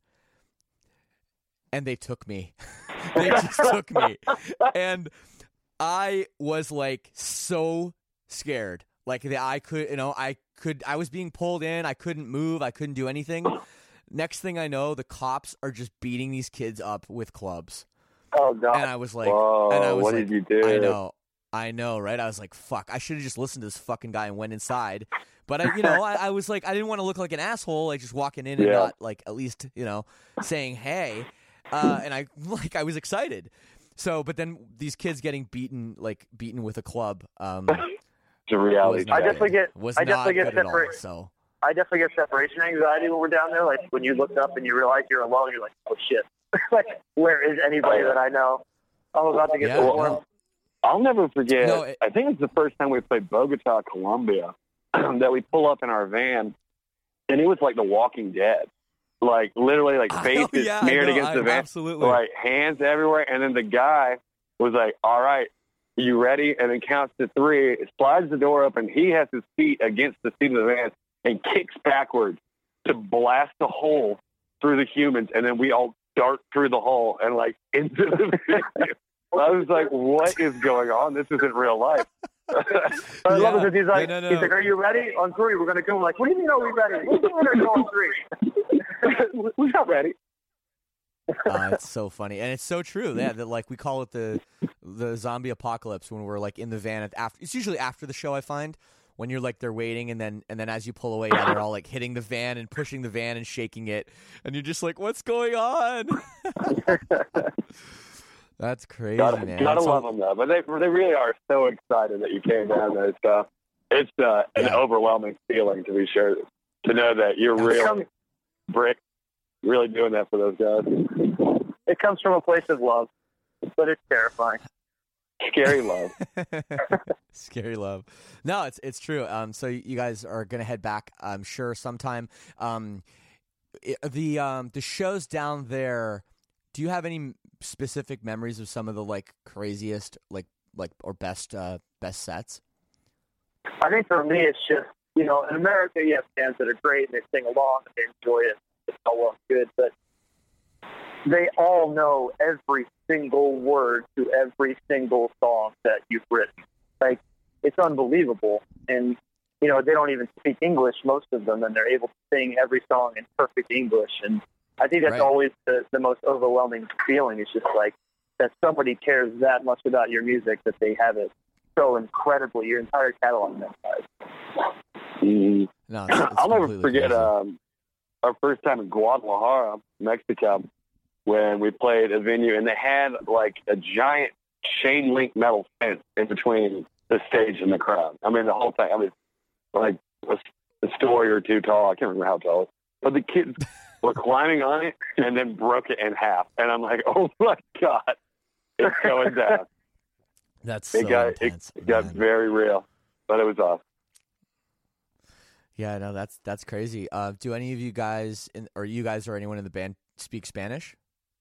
and they took me. They just took me. And I was, like, so scared. Like, I was being pulled in. I couldn't move. I couldn't do anything. Next thing I know, the cops are just beating these kids up with clubs. Oh, God. And I was like, whoa, what did you do? I know, right? I was like, fuck, I should have just listened to this fucking guy and went inside. But I was like, I didn't want to look like an asshole, like just walking in and not, like, at least, saying hey. And I was excited. So, but then these kids getting beaten with a club. It's a reality. I definitely get separate. all, so I definitely get separation anxiety when we're down there. Like when you look up and you realize you're alone, you're like, oh shit, like where is anybody that I know? I'm about to get warm. I'll never forget. I think it's the first time we played Bogota, Colombia, that we pull up in our van, and it was like The Walking Dead. Like literally, like faces smeared against the van, absolutely. like hands everywhere. And then the guy was like, "All right, you ready?" And then counts to 3, slides the door open. He has his feet against the seat of the van and kicks backwards to blast a hole through the humans. And then we all dart through the hole and like into the venue. I was like, "What is going on? This isn't real life." I love it because he's like, he's like, "Are you ready? On 3, we're going to go." I'm like, "What do you mean, are we ready? We're going to go on 3." We're not ready. It's so funny, and it's so true. Yeah, that like we call it the zombie apocalypse when we're like in the van. It's usually after the show. I find when you're like they're waiting, and then as you pull away, they're all like hitting the van and pushing the van and shaking it, and you're just like, "What's going on?" That's crazy, man. Gotta love them though, but they really are so excited that you came down there. It's an overwhelming feeling to be sure to know that you're real brick, really doing that for those guys. It comes from a place of love, but it's terrifying. Scary love. Scary love. No, it's true. So you guys are gonna head back, I'm sure, sometime. The shows down there. Do you have any specific memories of some of the like craziest like or best sets? I think for me, it's just, you know, in America, you have fans that are great and they sing along and they enjoy it. It's all well good, but they all know every single word to every single song that you've written. Like, it's unbelievable. And, you know, they don't even speak English, most of them, and they're able to sing every song in perfect English. And I think that's always the most overwhelming feeling. It's just like that somebody cares that much about your music that they have it so incredibly, your entire catalog memorized. No, I'll never forget our first time in Guadalajara, Mexico, when we played a venue and they had like a giant chain link metal fence in between the stage and the crowd. I mean, the whole thing. I mean, like a story or two tall. I can't remember how tall, but the kids were climbing on it and then broke it in half. And I'm like, oh my God, it's going down. It got very real, but it was awesome. Yeah, no, that's crazy. Do any of you guys, or anyone in the band speak Spanish?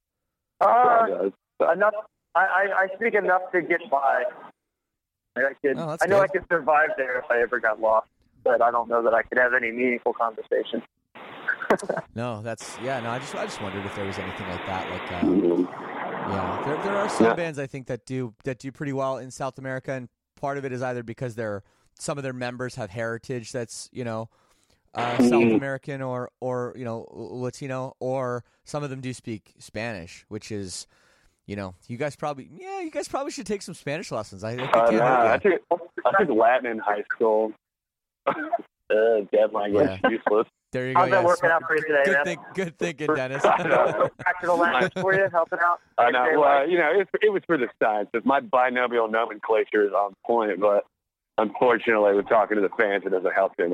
Enough. I speak enough to get by. I know I could survive there if I ever got lost, but I don't know that I could have any meaningful conversation. No, I just wondered if there was anything like that. Like, there are some bands I think that do pretty well in South America, and part of it is either because some of their members have heritage that's, you know, South American or you know, Latino, or some of them do speak Spanish, which is, you know, you guys probably should take some Spanish lessons. I took Latin in high school. Dead language, useless. There you go. How's that working out for you today, Good thinking, Dennis. Practical language for you, helping out. I know. Well, you know, it was for the sciences. My binomial nomenclature is on point, but unfortunately, with talking to the fans, it doesn't help too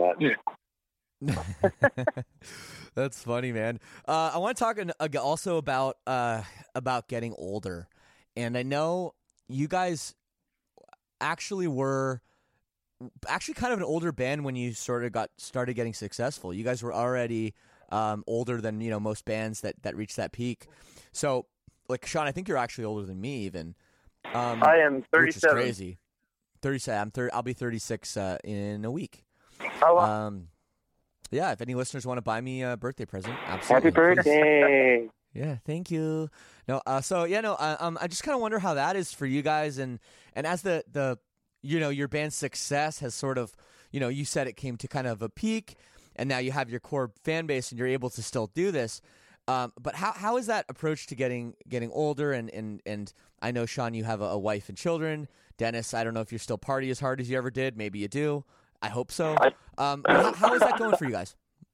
much. That's funny, man. I want to talk also about getting older, and I know you guys actually were kind of an older band when you started getting successful. You guys were already older than, you know, most bands that reach that peak. So, like, Sean, I think you're actually older than me even. I am 37. Which is crazy. 37. I'll be 36 in a week. Oh, wow. Yeah, if any listeners want to buy me a birthday present, absolutely. Happy birthday. Please. Yeah, thank you. No, I just kind of wonder how that is for you guys, and as the you know, your band's success has sort of, you know, you said it came to kind of a peak, and now you have your core fan base, and you're able to still do this. But how is that approach to getting older? And I know, Sean, you have a wife and children. Dennis, I don't know if you still party as hard as you ever did. Maybe you do. I hope so. How is that going for you guys?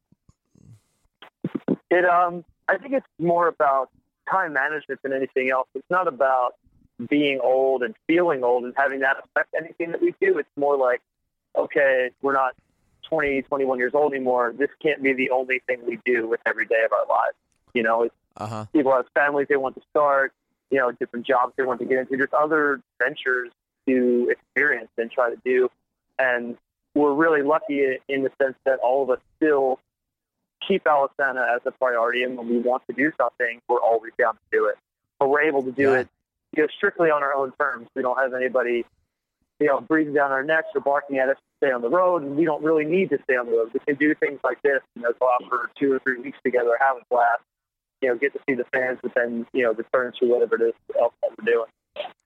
I think it's more about time management than anything else. It's not about being old and feeling old and having that affect anything that we do. It's more like, okay, we're not 20, 21 years old anymore, this can't be the only thing we do with every day of our lives. You know, people have families they want to start, you know, different jobs they want to get into, just other ventures to experience and try to do. And we're really lucky in the sense that all of us still keep Alisana as a priority. And when we want to do something, we're always down to do it. But we're able to do it, you know, strictly on our own terms. We don't have anybody, you know, breathing down our necks or barking at us to stay on the road. And we don't really need to stay on the road. We can do things like this, you know, go out for 2 or 3 weeks together, have a blast, you know, get to see the fans, but then, you know, return to whatever it is else that we're doing.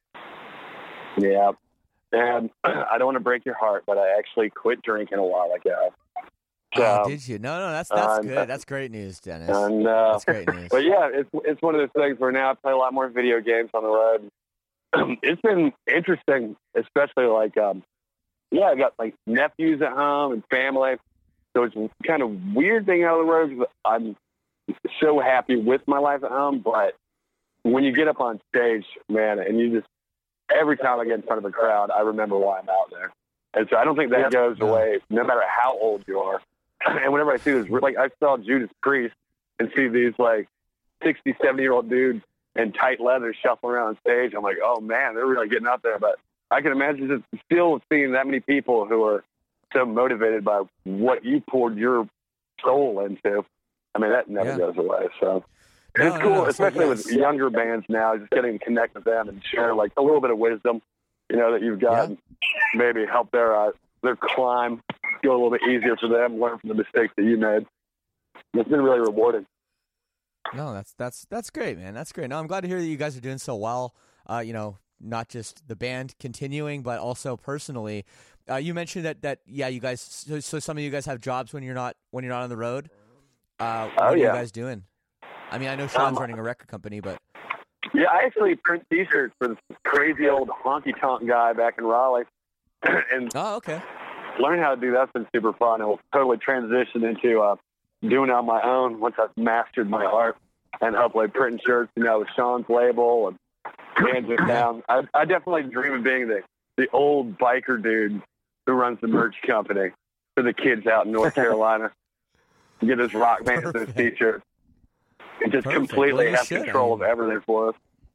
Yeah. And I don't want to break your heart, but I actually quit drinking a while ago. So, did you? No, that's good. That's great news, Dennis. And, that's great news. But yeah, it's one of those things where now I play a lot more video games on the road. It's been interesting, especially like, I've got like nephews at home and family. So it's kind of weird being out on the road because I'm so happy with my life at home. But when you get up on stage, man, and you just, every time I get in front of a crowd, I remember why I'm out there. And so I don't think that goes away no matter how old you are. And whenever I see this, like I saw Judas Priest and see these like 60, 70-year-old dudes in tight leather shuffling around on stage, I'm like, oh man, they're really getting out there. But I can imagine just still seeing that many people who are so motivated by what you poured your soul into. I mean, that never goes away. So it's cool, especially with younger bands now, just getting to connect with them and share like a little bit of wisdom, you know, that you've got, and maybe help their climb go a little bit easier for them, learn from the mistakes that you made. It's been really rewarding. No, that's great, man. That's great. No, I'm glad to hear that you guys are doing so well. You know, not just the band continuing, but also personally. You mentioned that you guys. So some of you guys have jobs when you're not on the road. What are you guys doing? I mean, I know Sean's running a record company, but yeah, I actually print T-shirts for this crazy old honky tonk guy back in Raleigh. And learning how to do that's been super fun. It will totally transition into doing it on my own once I've mastered my art, and hopefully printing shirts, you know, with Sean's label and hands it down. I definitely dream of being the old biker dude who runs the merch company for the kids out in North Carolina. Get us rock bands those T-shirts. And just completely have control of everything for us.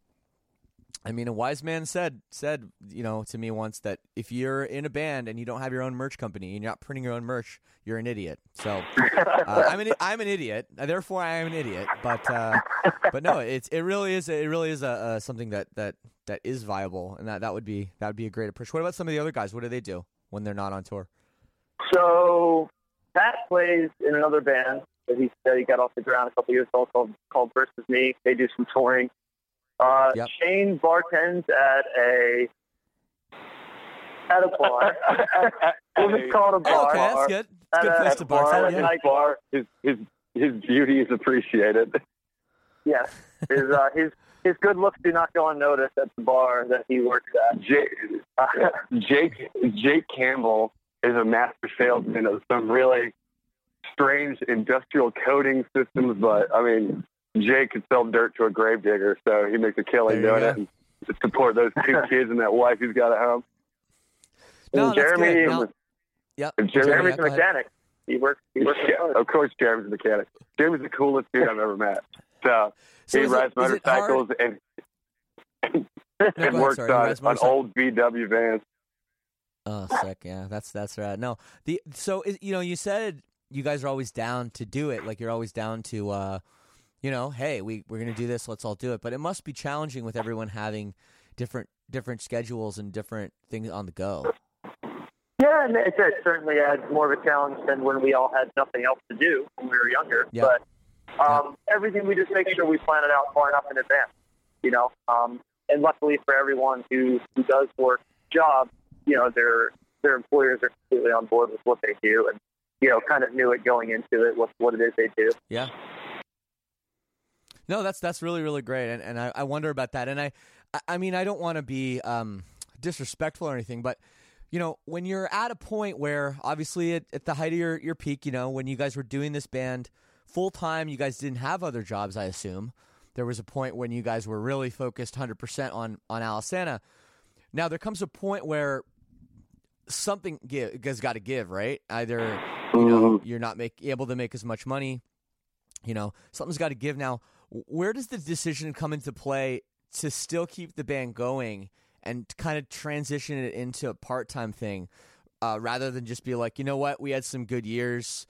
I mean, a wise man said, you know, to me once that if you're in a band and you don't have your own merch company and you're not printing your own merch, you're an idiot. So I'm an idiot. Therefore, I am an idiot. But no, it really is something that is viable, and that would be a great approach. What about some of the other guys? What do they do when they're not on tour? So Pat plays in another band that he said he got off the ground a couple years ago called Versus Me. They do some touring. Shane bartends at a bar. We'll just call it a bar. Okay, that's good. It's a good place to bartend. Night bar. His beauty is appreciated. Yes, his good looks do not go unnoticed at the bar that he works at. Jake Campbell is a master salesman of some really strange industrial coating systems, but I mean, Jake could sell dirt to a gravedigger, so he makes a killing doing it and to support those 2 kids and that wife he's got at home. No, and Jeremy, Jeremy's a mechanic. He works. Of course, Jeremy's a mechanic. Jeremy's the coolest dude I've ever met. So he rides motorcycles and works on old VW vans. Oh, sick! Yeah, that's rad. No, you said you guys are always down to do it. Like you're always down to, hey, we're gonna do this. Let's all do it. But it must be challenging with everyone having different schedules and different things on the go. Yeah, and it certainly adds more of a challenge than when we all had nothing else to do when we were younger. Yeah. But everything we just make sure we plan it out far enough in advance, you know. And luckily for everyone who does work jobs, you know, their employers are completely on board with what they do, and you know, kind of knew it going into it what it is they do. Yeah. No, that's really, really great, and I wonder about that. And I mean, I don't want to be disrespectful or anything, but you know, when you're at a point where obviously at the height of your peak, you know, when you guys were doing this band full time, you guys didn't have other jobs, I assume. There was a point when you guys were really focused 100% on Alisana. Now there comes a point where something has got to give, right? Either you know, you're not able to make as much money. You know, something's got to give. Now, where does the decision come into play to still keep the band going and kind of transition it into a part-time thing, rather than just be like, you know what, we had some good years,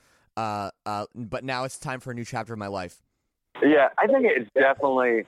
but now it's time for a new chapter of my life? Yeah, I think it's definitely,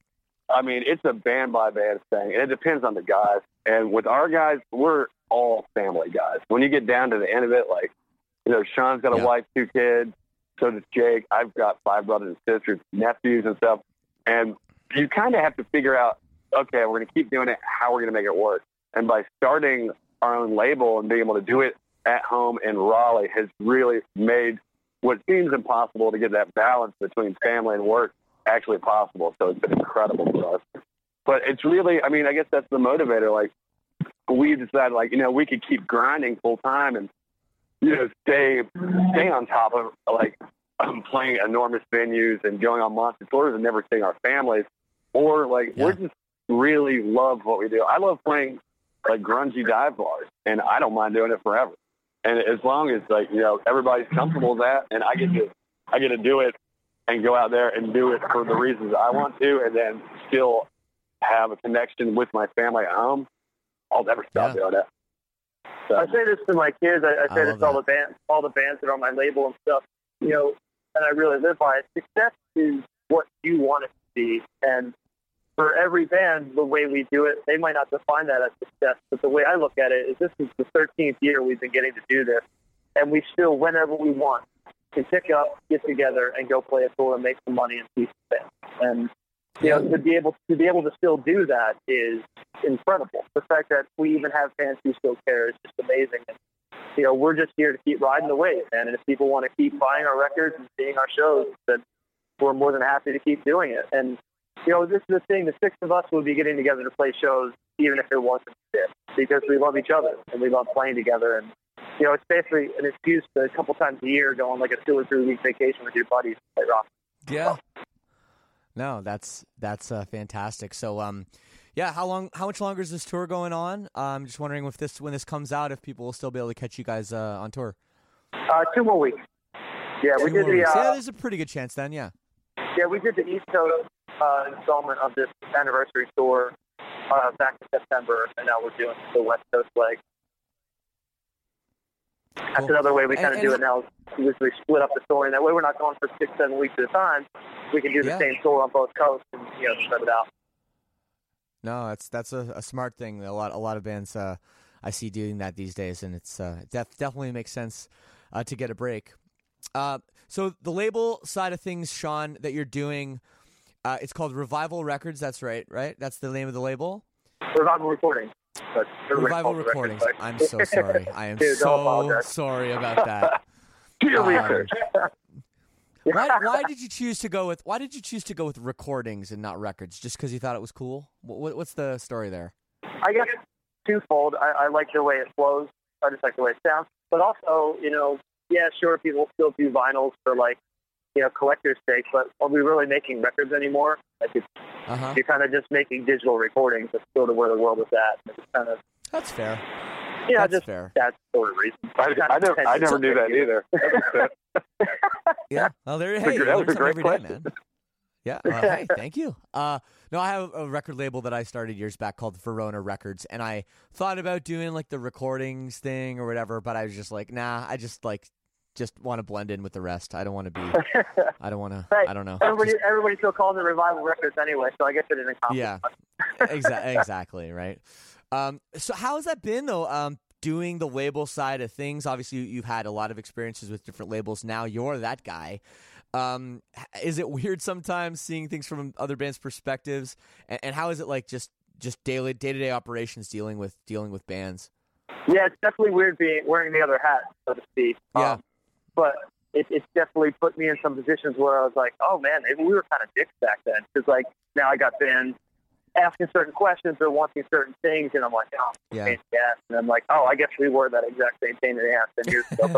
I mean, it's a band-by-band thing. It depends on the guys. And with our guys, we're all family guys. When you get down to the end of it, like, you know, Sean's got a wife, 2 kids. So does Jake. I've got 5 brothers and sisters, nephews and stuff. And you kind of have to figure out, okay, we're going to keep doing it. How we're going to make it work. And by starting our own label and being able to do it at home in Raleigh has really made what seems impossible to get that balance between family and work actually possible. So it's been incredible for us. But it's really, I mean, I guess that's the motivator. Like, we decided, like, you know, we could keep grinding full time and, you know, stay on top of, like, playing enormous venues and going on monster tours and never seeing our families. Or, like, we're just really love what we do. I love playing, like, grungy dive bars, and I don't mind doing it forever. And as long as, like, you know, everybody's comfortable with that, and I get to do it and go out there and do it for the reasons I want to, and then still have a connection with my family at home, I'll never stop doing it. So. I say this to my kids. I say this to all the bands that are on my label and stuff. You know, and I really live by it. Success is what you want it to be, and for every band, the way we do it, they might not define that as success, but the way I look at it is this is the 13th year we've been getting to do this, and we still, whenever we want, can pick up, get together, and go play a tour and make some money and see some fans. And you know, to be able to still do that is incredible. The fact that we even have fans who still care is just amazing. And, you know, we're just here to keep riding the wave, man. And if people want to keep buying our records and seeing our shows, then we're more than happy to keep doing it. And you know, this is the thing. The 6 of us would be getting together to play shows, even if it wasn't fit, because we love each other and we love playing together. And you know, it's basically an excuse to a couple times a year go on like a 2 or 3 week vacation with your buddies to play rock. Yeah. No, that's fantastic. So, how much longer is this tour going on? I'm just wondering when this comes out, if people will still be able to catch you guys on tour. 2 more weeks. Yeah, we did there's a pretty good chance then. Yeah. Yeah, we did the East Coast installment of this anniversary tour back in September, and now we're doing the West Coast leg. Cool. That's another way we kind of do it now. We split up the tour, and that way we're not going for 6-7 weeks at a time. We can do the same tour on both coasts and spread it out. No, that's a smart thing. A lot of bands I see doing that these days, and it's definitely makes sense to get a break. So the label side of things, Sean, that you're doing, it's called Revival Records. That's right? That's the name of the label? Revival Recordings. Revival Recordings. I'm so sorry. I am so sorry about that. Do your research. Why did you choose to go with recordings and not records? Just because you thought it was cool? What's the story there? I guess twofold. I like the way it flows. I just like the way it sounds. But also, yeah, sure, people still do vinyls for collector's sake, but are we really making records anymore? You're kind of just making digital recordings. That's sort of where the world is at. It's kind of, that's fair. Yeah, that's fair. That's sort of reason. I never knew that either. Yeah. Well, that was a great question, man. Yeah. Hey, thank you. No, I have a record label that I started years back called Verona Records, and I thought about doing like the recordings thing or whatever, but I was just like, nah, I just want to blend in with the rest. I don't want to be. I don't want to. Hey, I don't know. Everybody still calls it Revival Records anyway, so I guess it isn't common. Yeah. Exactly. Right. So how has that been though? Doing the label side of things. Obviously, you've had a lot of experiences with different labels. Now you're that guy. Is it weird sometimes seeing things from other bands' perspectives? And how is it like just day-to-day operations dealing with bands? Yeah, it's definitely weird wearing the other hat, so to speak. Yeah. But it's definitely put me in some positions where I was like, oh man, maybe we were kind of dicks back then. Because now I got bands asking certain questions or wanting certain things, and I'm like, oh, pain in the ass. And I'm like, oh, I guess we were that exact same pain in the ass 10 years ago.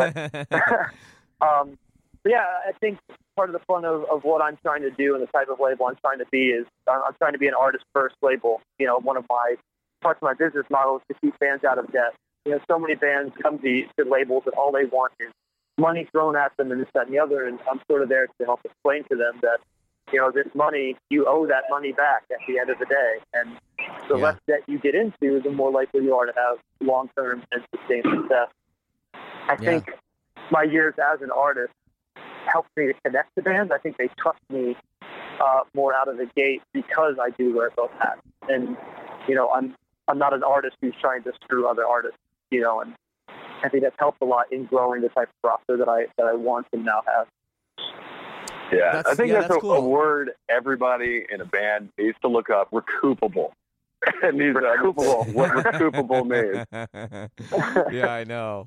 But yeah, I think part of the fun of what I'm trying to do and the type of label I'm trying to be is I'm trying to be an artist-first label. One of my parts of my business model is to keep bands out of debt. So many bands come to labels and all they want is money thrown at them and this, that, and the other. And I'm sort of there to help explain to them that, this money, you owe that money back at the end of the day. And the less debt you get into, the more likely you are to have long-term and sustained success. I think my years as an artist helped me to connect to bands. I think they trust me more out of the gate because I do wear both hats. And, I'm not an artist who's trying to screw other artists, and I think that's helped a lot in growing the type of roster that I want and now have. Yeah, I think that's cool. a word everybody in a band needs to look up. Recoupable. It needs recoupable. What recoupable means. Yeah, I know.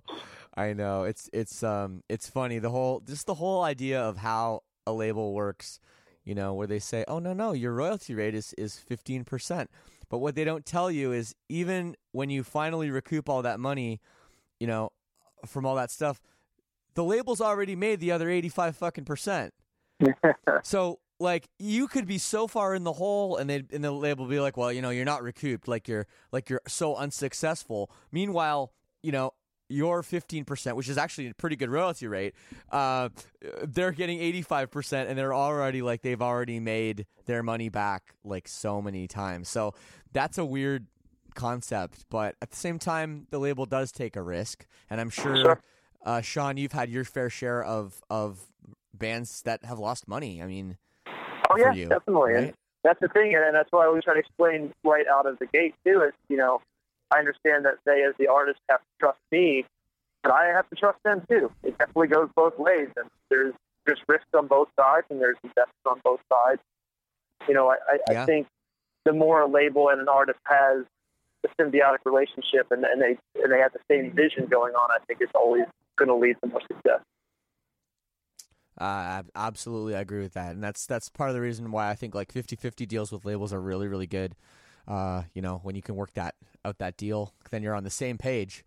It's funny. The whole idea of how a label works, where they say, oh, no, your royalty rate is 15%. But what they don't tell you is even when you finally recoup all that money, from all that stuff, the label's already made the other 85%. So like you could be so far in the hole and the label will be like, well, you're not recouped, like you're so unsuccessful. Meanwhile, your 15%, which is actually a pretty good royalty rate, they're getting 85% and they're already like they've already made their money back like so many times. So that's a weird concept, but at the same time, the label does take a risk, and I'm sure, Sean, you've had your fair share of bands that have lost money. I mean, yeah, you, definitely. Right? And that's the thing, and that's why I always try to explain right out of the gate too. Is I understand that they, as the artist, have to trust me, but I have to trust them too. It definitely goes both ways, and there's risks on both sides, and there's investment on both sides. I think the more a label and an artist has a symbiotic relationship, and they have the same vision going on, I think it's always going to lead to more success. Absolutely, I agree with that, and that's part of the reason why I think like 50-50 deals with labels are really, really good. When you can work out that deal, then you're on the same page.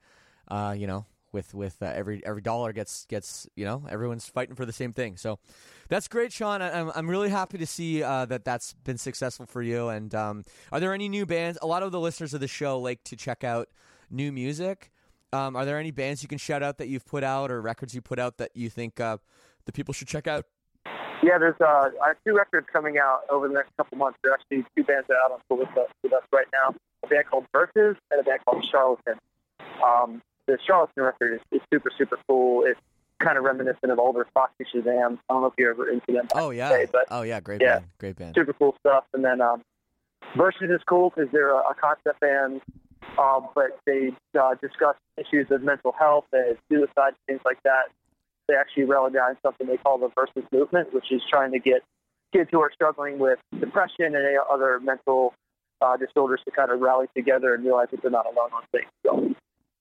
With every dollar gets everyone's fighting for the same thing. So that's great, Sean. I'm really happy to see that's been successful for you. And are there any new bands? A lot of the listeners of the show like to check out new music. Are there any bands you can shout out that you've put out or records you put out that you think the people should check out? Yeah, there's I have 2 records coming out over the next couple months. There are actually 2 bands that are out on tour with us right now. A band called Versus and a band called Charlatan. The Charlatan record is super, super cool. It's kind of reminiscent of older Foxy Shazam. I don't know if you're ever into them. Oh, yeah. Great band. Super cool stuff. And then Versus is cool because they're a concept band, but they discuss issues of mental health and suicide, things like that. They actually recognize something they call the Versus movement, which is trying to get kids who are struggling with depression and other mental disorders to kind of rally together and realize that they're not alone on things. So.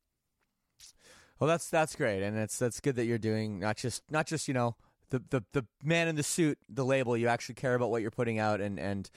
Well, that's great, and that's good that you're doing not just the man in the suit, the label. You actually care about what you're putting out, and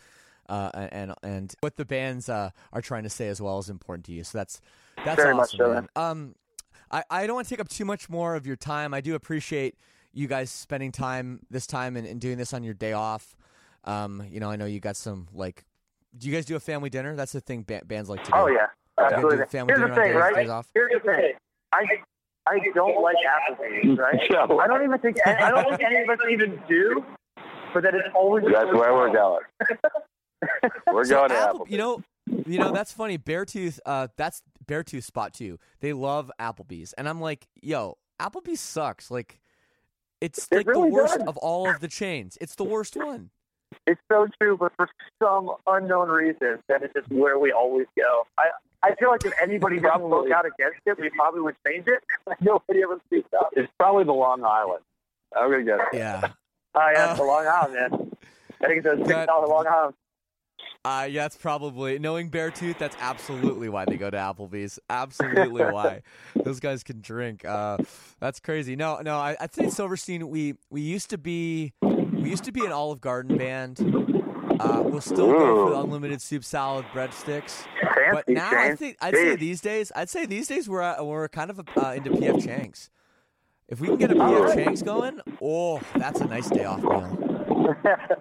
what the bands are trying to say as well is important to you. So that's very awesome, much so, man. I don't want to take up too much more of your time. I do appreciate you guys spending this time and doing this on your day off. I know you got some do you guys do a family dinner? That's the thing bands like to do. Oh yeah, absolutely. Do family dinner Here's the thing, on right? days off? Here's the thing. I don't like Applebee's, right? No. I don't think any of us even do, but that it's always. That's where we're going. We're going to Applebee's. That's funny. Beartooth, that's Beartooth spot too. They love Applebee's, and I'm like, yo, Applebee's sucks. Like, it's like really the worst does. of all of the chains. It's the worst one. It's so true, but for some unknown reason, that is just where we always go. I feel like if anybody didn't look out against it, we probably would change it. Nobody ever speaks up. It's probably the Long Island. I'm going to guess. Yeah. It's the Long Island, man. I think it's a $6 Long Island. Yeah, that's probably, knowing Beartooth, that's absolutely why they go to Applebee's. Absolutely why. Those guys can drink. That's crazy. No, I'd say Silverstein, we used to be an Olive Garden band. We'll still go for the unlimited soup, salad, breadsticks. But now I'd say these days we're kind of into P.F. Chang's. If we can get a P.F. Chang's going, that's a nice day off meal.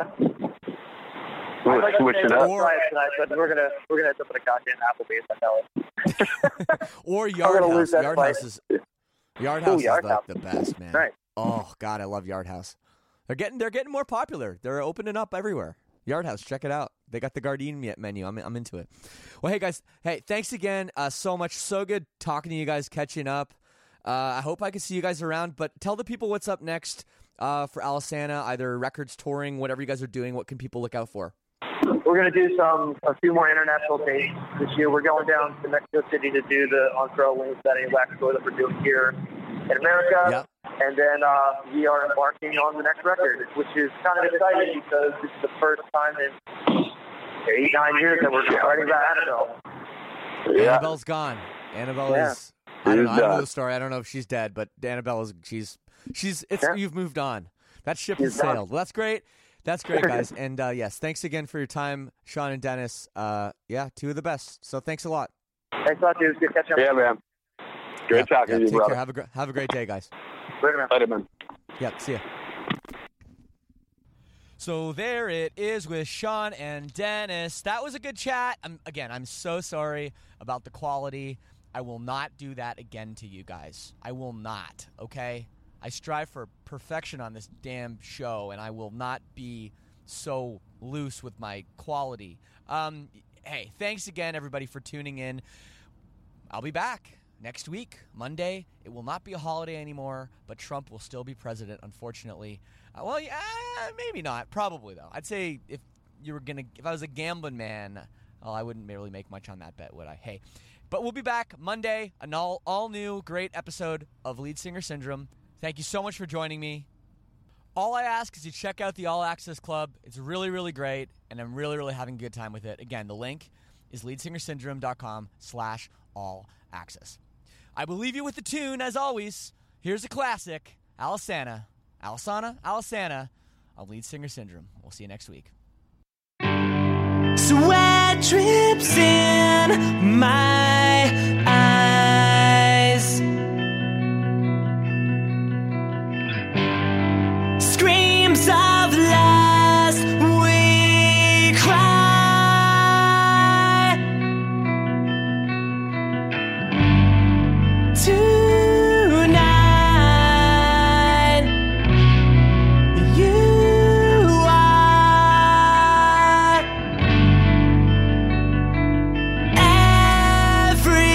We'll switch it up. Tonight, but we're gonna end up at a goddamn Applebee's. I know it. Or Yard House. Yard House Yard is like House. the best, man. Right. Oh God, I love Yard House. They're getting more popular. They're opening up everywhere. Yard House, check it out. They got the Gardein menu. I'm into it. Well, hey guys, thanks again so much. So good talking to you guys, catching up. I hope I can see you guys around. But tell the people what's up next for Alesana, either records, touring, whatever you guys are doing. What can people look out for? We're going to do a few more international dates this year. We're going down to Mexico City to do the Unfurl Wings Betting Wax tour that we're doing here in America. Yep. And then we are embarking on the next record, which is kind of exciting because this is the first time in 8-9 years that we're writing about Annabelle. Yeah. Annabelle's gone. Annabelle is. I don't know the story. I don't know if she's dead, but Annabelle is. You've moved on. That ship has sailed. Well, that's great. That's great, guys. And yes, thanks again for your time, Sean and Dennis. Two of the best. So thanks a lot. Thanks a lot, dude. Good catching up. Yeah, man. Great talking to you, take brother. care. Have a great day, guys. Later, man. Yep. See ya. So there it is with Sean and Dennis. That was a good chat. I'm so sorry about the quality. I will not do that again to you guys. I will not, okay? I strive for perfection on this damn show, and I will not be so loose with my quality. Hey, thanks again, everybody, for tuning in. I'll be back next week, Monday. It will not be a holiday anymore, but Trump will still be president, unfortunately. Maybe not. Probably, though. I'd say if I was a gambling man, I wouldn't really make much on that bet, would I? Hey. But we'll be back Monday, an all-new great episode of Lead Singer Syndrome. Thank you so much for joining me. All I ask is you check out the All Access Club. It's really, really great, and I'm really, really having a good time with it. Again, the link is leadsingersyndrome.com/all-access. I will leave you with the tune, as always. Here's a classic, Alesana, on Lead Singer Syndrome. We'll see you next week. Sweat drips in my eyes. Screams of lust we cry. Tonight you are every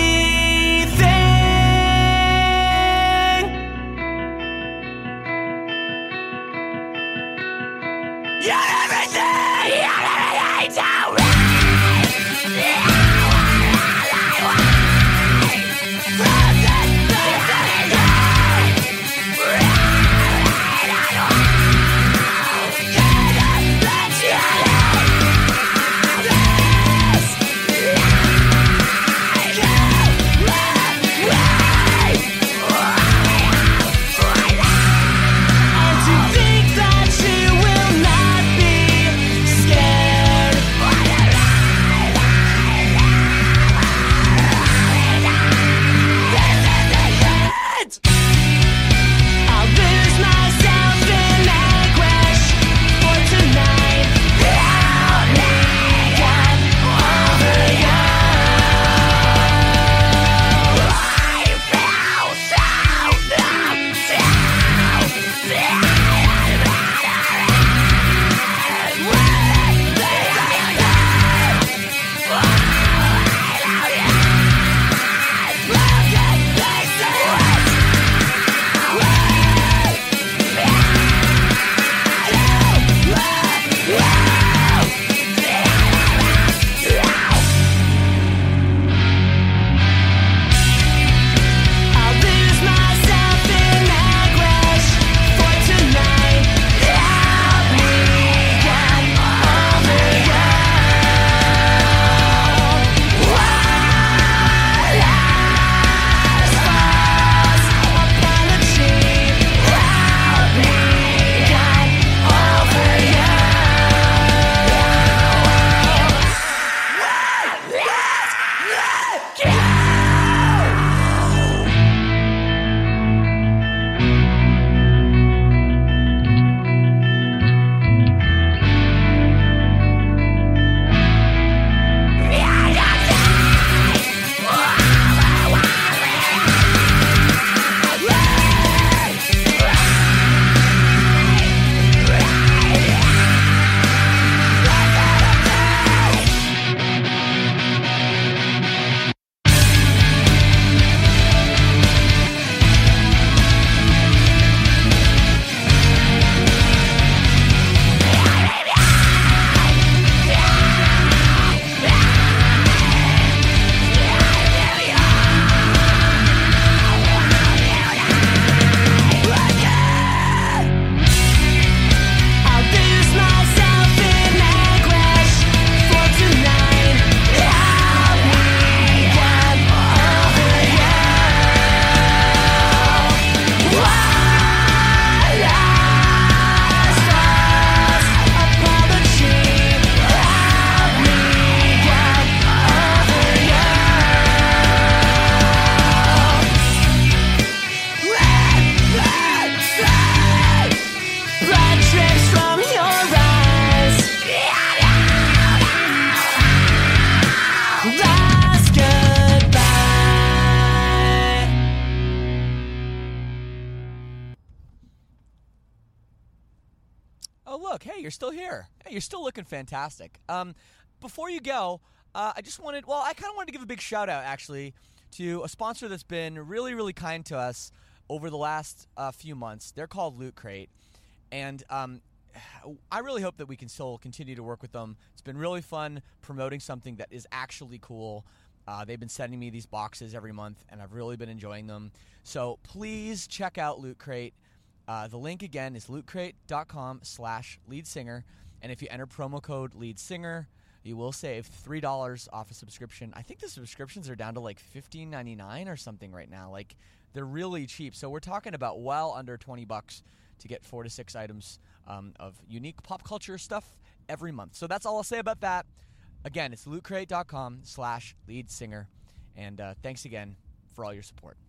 Oh, look, hey, you're still here. Hey, you're still looking fantastic. Before you go, I kind of wanted to give a big shout out, actually, to a sponsor that's been really, really kind to us over the last few months. They're called Loot Crate, and I really hope that we can still continue to work with them. It's been really fun promoting something that is actually cool. They've been sending me these boxes every month, and I've really been enjoying them. So please check out Loot Crate. The link, again, is lootcrate.com/leadsinger, and if you enter promo code leadsinger, you will save $3 off a subscription. I think the subscriptions are down to like $15.99 or something right now. Like, they're really cheap. So we're talking about well under $20 to get 4 to 6 items of unique pop culture stuff every month. So that's all I'll say about that. Again, it's lootcrate.com/leadsinger. And thanks again for all your support.